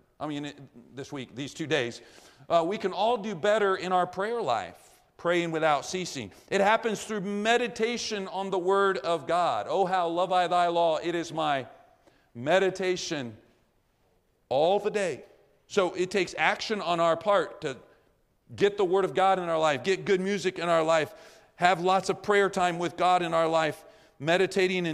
This week, these 2 days, we can all do better in our prayer life, praying without ceasing. It happens through meditation on the Word of God. Oh, how love I thy law. It is my meditation all the day. So it takes action on our part to get the Word of God in our life, get good music in our life, have lots of prayer time with God in our life, meditating and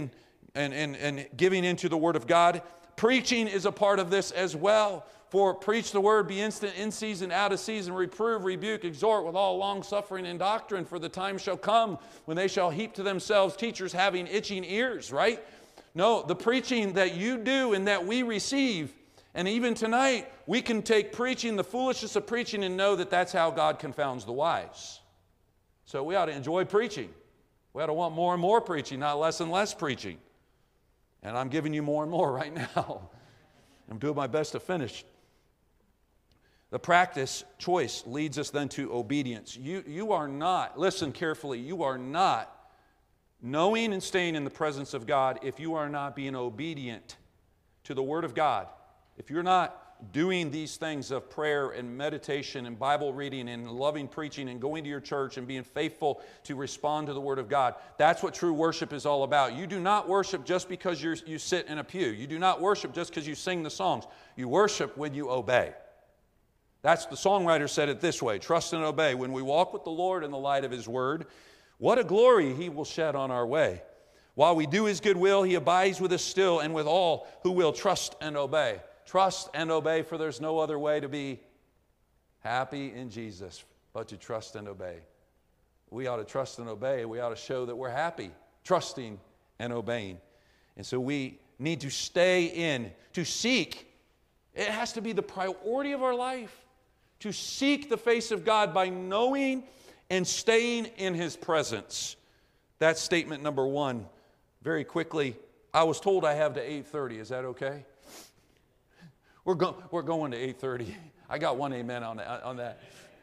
and giving into the Word of God. Preaching is a part of this as well. For preach the word, be instant in season, out of season, reprove, rebuke, exhort with all long-suffering and doctrine, for the time shall come when they shall heap to themselves teachers having itching ears, right? No, the preaching that you do and that we receive, and even tonight, we can take preaching, the foolishness of preaching, and know that that's how God confounds the wise. So we ought to enjoy preaching. We ought to want more and more preaching, not less and less preaching. And I'm giving you more and more right now. I'm doing my best to finish. The practice choice leads us then to obedience. You are not, listen carefully, you are not knowing and staying in the presence of God if you are not being obedient to the Word of God. If you're not doing these things of prayer and meditation and Bible reading and loving preaching and going to your church and being faithful to respond to the Word of God, that's what true worship is all about. You do not worship just because you sit in a pew. You do not worship just because you sing the songs. You worship when you obey. That's the songwriter said it this way, trust and obey. When we walk with the Lord in the light of His Word, what a glory He will shed on our way. While we do His good will, He abides with us still and with all who will trust and obey. Trust and obey, for there's no other way to be happy in Jesus but to trust and obey. We ought to trust and obey. We ought to show that we're happy, trusting and obeying. And so we need to stay in, to seek. It has to be the priority of our life, to seek the face of God by knowing and staying in His presence. That's statement number one. Very quickly, I was told I have to 8:30. Is that okay? We're going to 8:30. I got one amen on that.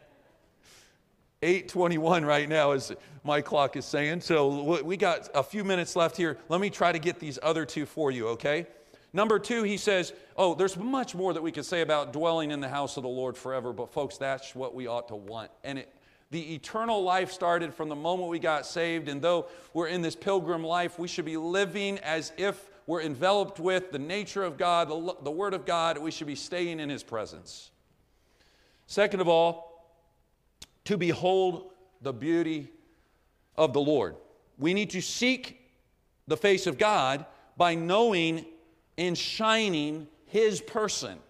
8:21 right now, as my clock is saying. So we got a few minutes left here. Let me try to get these other two for you, okay? Number two, he says, there's much more that we could say about dwelling in the house of the Lord forever, but folks, that's what we ought to want. And the eternal life started from the moment we got saved, and though we're in this pilgrim life, we should be living as if we're enveloped with the nature of God, the Word of God. We should be staying in His presence. Second of all, to behold the beauty of the Lord. We need to seek the face of God by knowing and shining His person.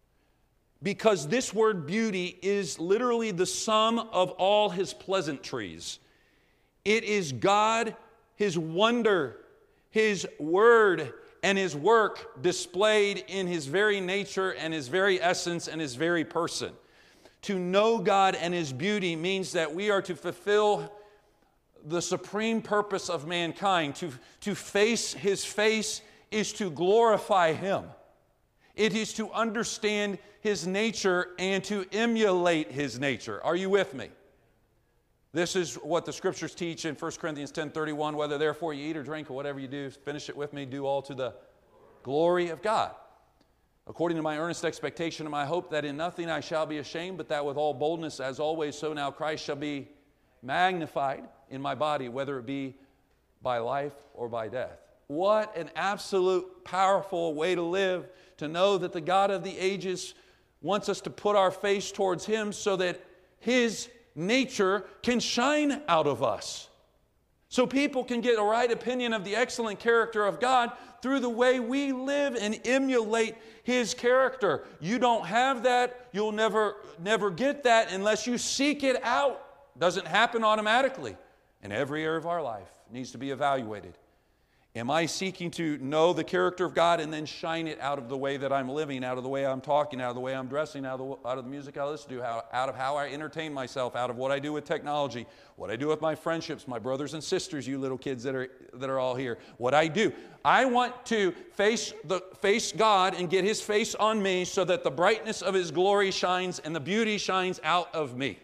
Because this word beauty is literally the sum of all His pleasantries. It is God, His wonder, His word, and His work displayed in His very nature and His very essence and His very person. To know God and His beauty means that we are to fulfill the supreme purpose of mankind. To face His face is to glorify Him. It is to understand His nature and to emulate His nature. Are you with me? This is what the Scriptures teach in 1 Corinthians 10:31. Whether therefore you eat or drink or whatever you do, finish it with me, do all to the glory of God. According to my earnest expectation and my hope that in nothing I shall be ashamed, but that with all boldness as always, so now Christ shall be magnified in my body, whether it be by life or by death. What an absolute powerful way to live, to know that the God of the ages wants us to put our face towards Him so that His nature can shine out of us. So people can get a right opinion of the excellent character of God through the way we live and emulate His character. You don't have that, you'll never get that unless you seek it out. It doesn't happen automatically. And every area of our life needs to be evaluated. Am I seeking to know the character of God and then shine it out of the way that I'm living, out of the way I'm talking, out of the way I'm dressing, out of the music I listen to, out of how I entertain myself, out of what I do with technology, what I do with my friendships, my brothers and sisters, you little kids that are all here, what I do. I want to face God and get His face on me so that the brightness of His glory shines and the beauty shines out of me.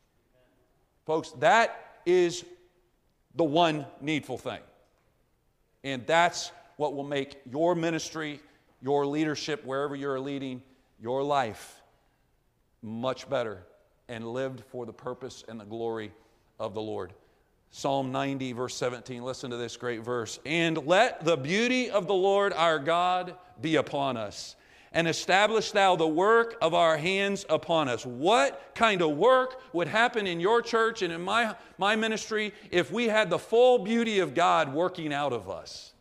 Folks, that is the one needful thing. And that's what will make your ministry, your leadership, wherever you're leading, your life much better and lived for the purpose and the glory of the Lord. Psalm 90, verse 17, listen to this great verse. And let the beauty of the Lord our God be upon us, and establish thou the work of our hands upon us. What kind of work would happen in your church and in my ministry if we had the full beauty of God working out of us?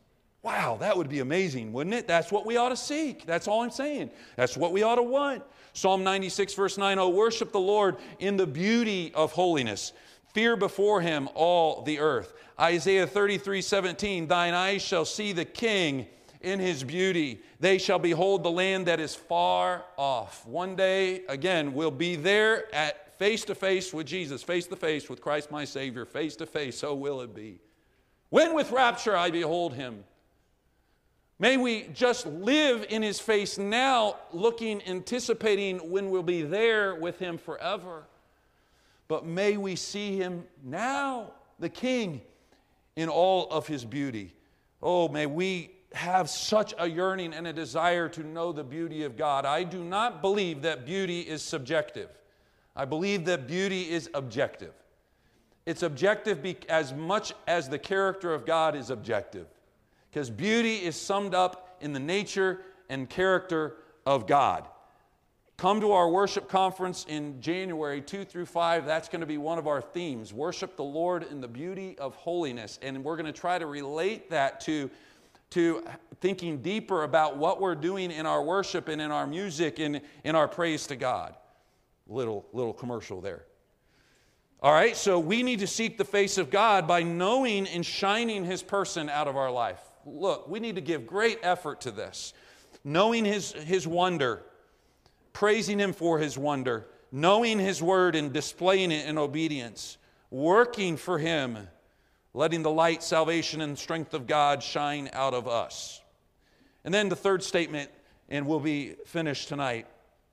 Wow, that would be amazing, wouldn't it? That's what we ought to seek. That's all I'm saying. That's what we ought to want. Psalm 96, verse 9, "Oh, worship the Lord in the beauty of holiness. Fear before him all the earth." Isaiah 33, 17, "Thine eyes shall see the King in his beauty. They shall behold the land that is far off." One day, again, we'll be there at face to face with Jesus, face to face with Christ my Savior, face to face, so will it be. "When with rapture I behold him." May we just live in his face now, looking, anticipating when we'll be there with him forever. But may we see him now, the King, in all of his beauty. Oh, may we have such a yearning and a desire to know the beauty of God. I do not believe that beauty is subjective. I believe that beauty is objective. It's objective as much as the character of God is objective. Because beauty is summed up in the nature and character of God. Come to our worship conference in January 2 through 5. That's going to be one of our themes. Worship the Lord in the beauty of holiness. And we're going to try to relate that to thinking deeper about what we're doing in our worship and in our music and in our praise to God. Little commercial there. All right, so we need to seek the face of God by knowing and shining his person out of our life. Look, we need to give great effort to this. Knowing his wonder, praising him for his wonder, knowing his word and displaying it in obedience, working for him, letting the light, salvation, and strength of God shine out of us. And then the third statement, and we'll be finished tonight,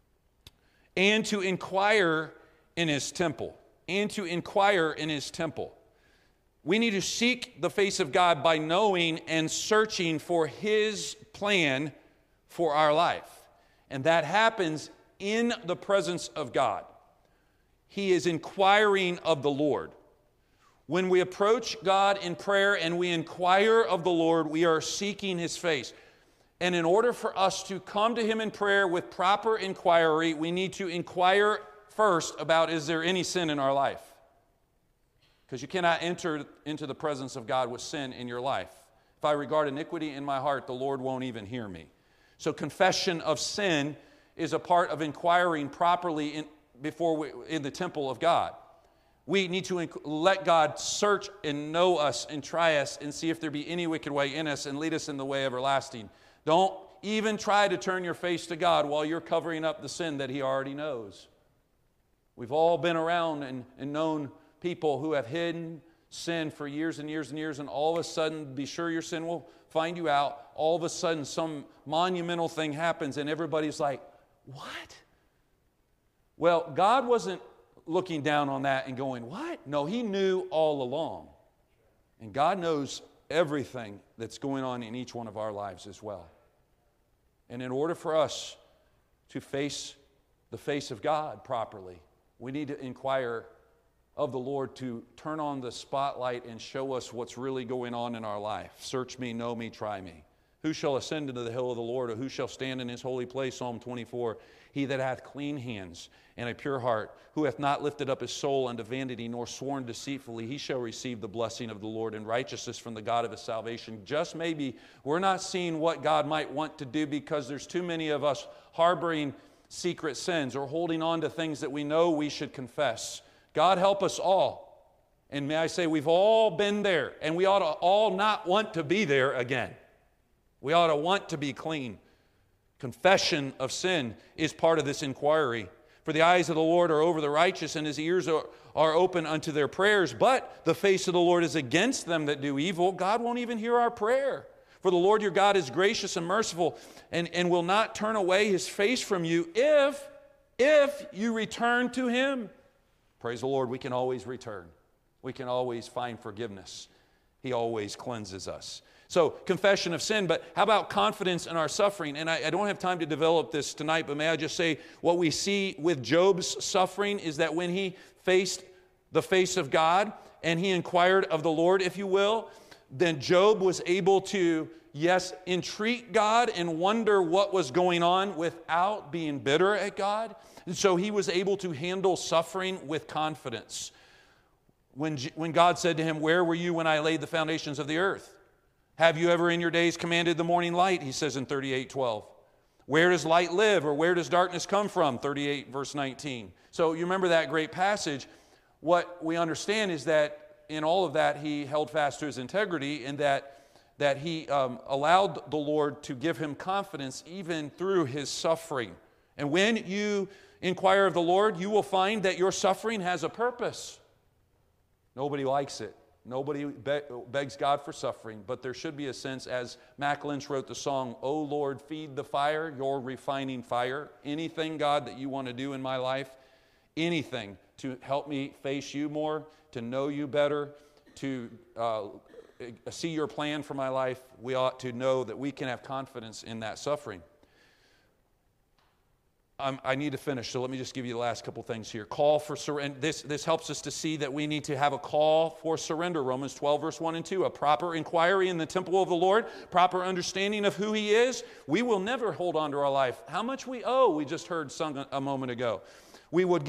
and to inquire in his temple. And to inquire in his temple. We need to seek the face of God by knowing and searching for his plan for our life. And that happens in the presence of God. He is inquiring of the Lord. When we approach God in prayer and we inquire of the Lord, we are seeking his face. And in order for us to come to him in prayer with proper inquiry, we need to inquire first about, is there any sin in our life? Because you cannot enter into the presence of God with sin in your life. If I regard iniquity in my heart, the Lord won't even hear me. So confession of sin is a part of inquiring properly in the temple of God. We need to let God search and know us and try us and see if there be any wicked way in us and lead us in the way everlasting. Don't even try to turn your face to God while you're covering up the sin that he already knows. We've all been around and known people who have hidden sin for years and years and years, and all of a sudden, be sure your sin will find you out. All of a sudden, some monumental thing happens, and everybody's like, what? Well, God wasn't looking down on that and going, what? No, he knew all along. And God knows everything that's going on in each one of our lives as well. And in order for us to face the face of God properly, we need to inquire of the Lord to turn on the spotlight and show us what's really going on in our life. Search me, know me, try me. Who shall ascend into the hill of the Lord, or who shall stand in his holy place? Psalm 24. He that hath clean hands and a pure heart, who hath not lifted up his soul unto vanity, nor sworn deceitfully, he shall receive the blessing of the Lord and righteousness from the God of his salvation. Just maybe we're not seeing what God might want to do because there's too many of us harboring secret sins or holding on to things that we know we should confess. God help us all. And may I say, we've all been there, and we ought to all not want to be there again. We ought to want to be clean. Confession of sin is part of this inquiry. For the eyes of the Lord are over the righteous, and his ears are open unto their prayers. But the face of the Lord is against them that do evil. God won't even hear our prayer. For the Lord your God is gracious and merciful, and will not turn away his face from you if you return to him. Praise the Lord, we can always return. We can always find forgiveness. He always cleanses us. So, confession of sin, but how about confidence in our suffering? And I don't have time to develop this tonight, but may I just say what we see with Job's suffering is that when he faced the face of God and he inquired of the Lord, if you will, then Job was able to, yes, entreat God and wonder what was going on without being bitter at God. And so he was able to handle suffering with confidence. When God said to him, "Where were you when I laid the foundations of the earth? Have you ever in your days commanded the morning light? He says in 38:12. Where does light live, or where does darkness come from? 38 verse 19. So you remember that great passage. What we understand is that in all of that, he held fast to his integrity, and that he allowed the Lord to give him confidence even through his suffering. And when you inquire of the Lord, you will find that your suffering has a purpose. Nobody likes it. Nobody begs God for suffering, but there should be a sense, as Mac Lynch wrote the song, "O Lord, feed the fire, your refining fire." Anything, God, that you want to do in my life, anything to help me face you more, to know you better, to see your plan for my life, we ought to know that we can have confidence in that suffering. I need to finish, so let me just give you the last couple things here. Call for surrender. This helps us to see that we need to have a call for surrender. Romans 12, verse 1 and 2. A proper inquiry in the temple of the Lord, proper understanding of who He is. We will never hold on to our life. How much we owe, we just heard sung a moment ago. We would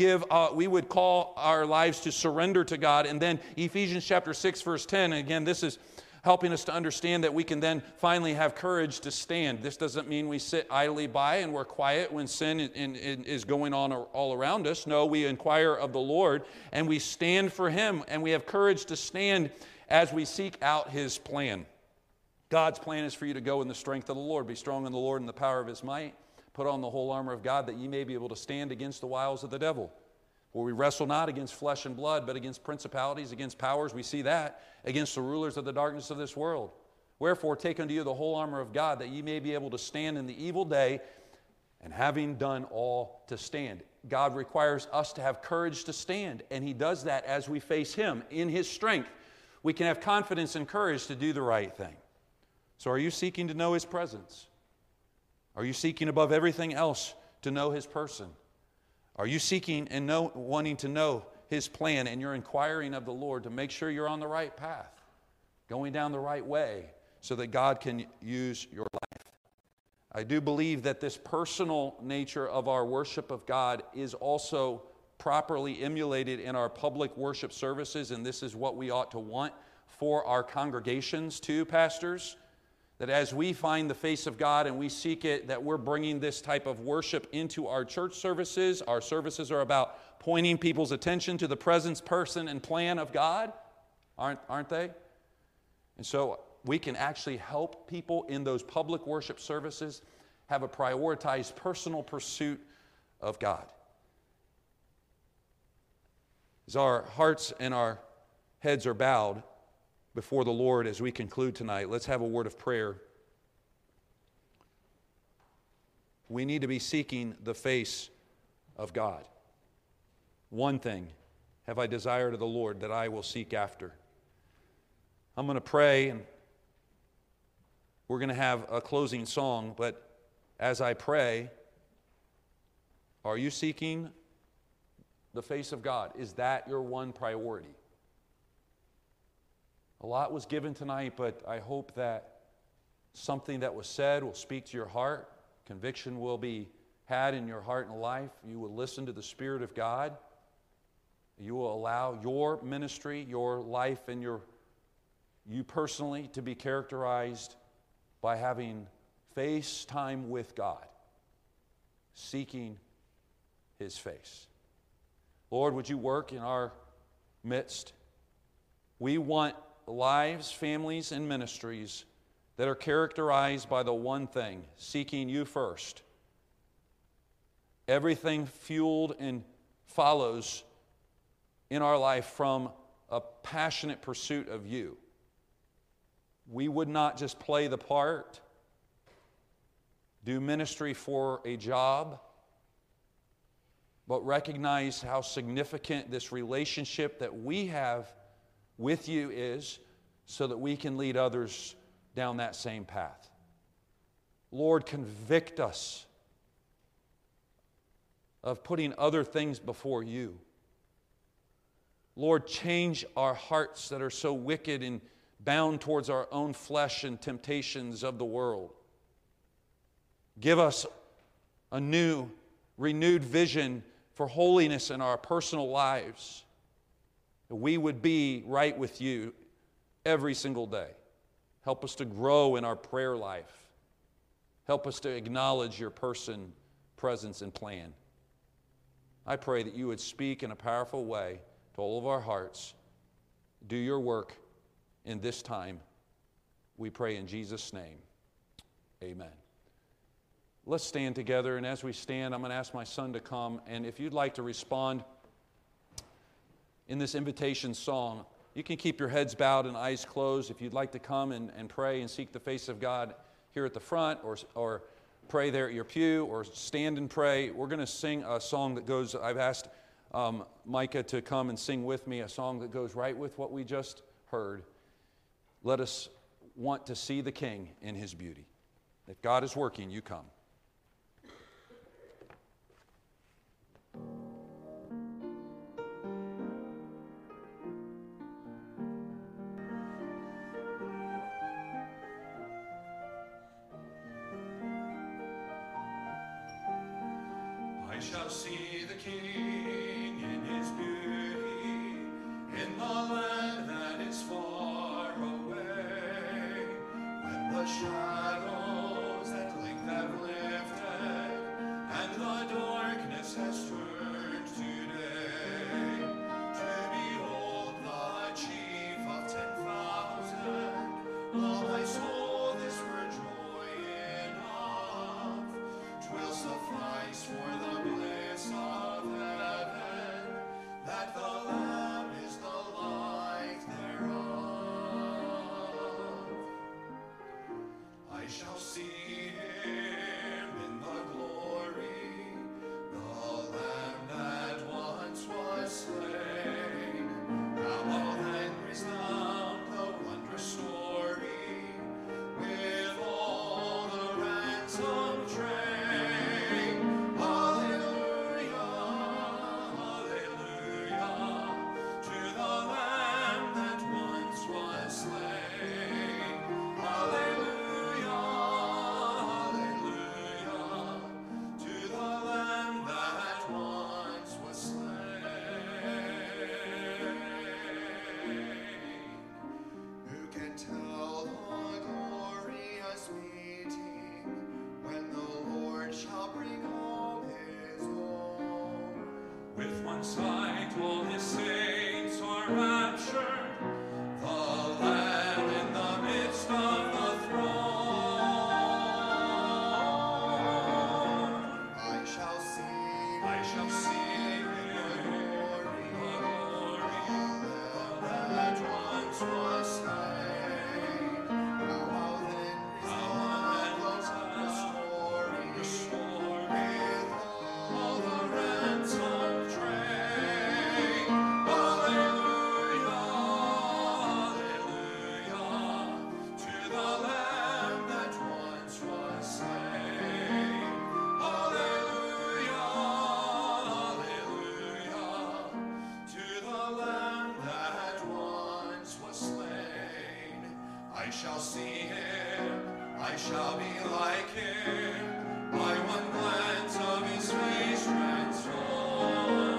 call our lives to surrender to God. And then Ephesians chapter 6, verse 10, and again, this is helping us to understand that we can then finally have courage to stand. This doesn't mean we sit idly by and we're quiet when sin is going on all around us. No, we inquire of the Lord and we stand for Him, and we have courage to stand as we seek out His plan. God's plan is for you to go in the strength of the Lord. Be strong in the Lord and the power of His might. Put on the whole armor of God that ye may be able to stand against the wiles of the devil. For we wrestle not against flesh and blood, but against principalities, against powers. We see that. Against the rulers of the darkness of this world. Wherefore take unto you the whole armor of God, that ye may be able to stand in the evil day, and having done all to stand. God requires us to have courage to stand, and He does that as we face Him. In His strength, we can have confidence and courage to do the right thing. So are you seeking to know His presence? Are you seeking above everything else to know His person? Are you seeking and wanting to know His plan, and you're inquiring of the Lord to make sure you're on the right path, going down the right way, so that God can use your life? I do believe that this personal nature of our worship of God is also properly emulated in our public worship services, and this is what we ought to want for our congregations too, pastors. That as we find the face of God and we seek it, that we're bringing this type of worship into our church services. Our services are about pointing people's attention to the presence, person, and plan of God, aren't they? And so we can actually help people in those public worship services have a prioritized personal pursuit of God. As our hearts and our heads are bowed before the Lord as we conclude tonight, let's have a word of prayer. We need to be seeking the face of God. One thing have I desired of the Lord that I will seek after. I'm going to pray, and we're going to have a closing song, but as I pray, are you seeking the face of God? Is that your one priority? A lot was given tonight, but I hope that something that was said will speak to your heart. Conviction will be had in your heart and life. You will listen to the Spirit of God. You will allow your ministry, your life, and you personally to be characterized by having face time with God, seeking His face. Lord, would you work in our midst? We want lives, families, and ministries that are characterized by the one thing, seeking you first. Everything fueled and follows in our life from a passionate pursuit of you. We would not just play the part, do ministry for a job, but recognize how significant this relationship that we have with you is, so that we can lead others down that same path. Lord, convict us of putting other things before you. Lord, change our hearts that are so wicked and bound towards our own flesh and temptations of the world. Give us a new, renewed vision for holiness in our personal lives. That we would be right with you every single day. Help us to grow in our prayer life. Help us to acknowledge your person, presence, and plan. I pray that you would speak in a powerful way to all of our hearts. Do your work in this time. We pray in Jesus' name. Amen. Let's stand together, and as we stand, I'm going to ask my son to come, and if you'd like to respond in this invitation song, you can keep your heads bowed and eyes closed. If you'd like to come and pray and seek the face of God here at the front, or pray there at your pew, or stand and pray, we're going to sing a song that goes, I've asked Micah to come and sing with me, a song that goes right with what we just heard. Let us want to see the King in his beauty. If God is working, you come. I shall see the King in his beauty, in the land that is far away, when the shadows at length have lifted, and the darkness has turned to day, to behold the chief of 10,000, all my soul this were joy enough, 'twill suffice for the bliss of heaven, that the Lamb is the light thereof. I shall see him in the glory, the Lamb that once was slain. How will then resound the wondrous story, with all the ransom train. Hallelujah, hallelujah, to the Lamb that once was slain. Hallelujah, hallelujah, to the Lamb that once was slain. Who can tell the glorious meeting, when the Lord shall bring home his own? With one sight all his saints are raptured, the Lamb in the midst of the throne. I shall see him, the glory, the Lamb that once was slain. How then resound the story, with all the ransom train. Hallelujah, hallelujah, to the Lamb that once was slain. Hallelujah, hallelujah, to the Lamb that once was slain. I shall see him, I shall be like him, by one glance of his face transformed.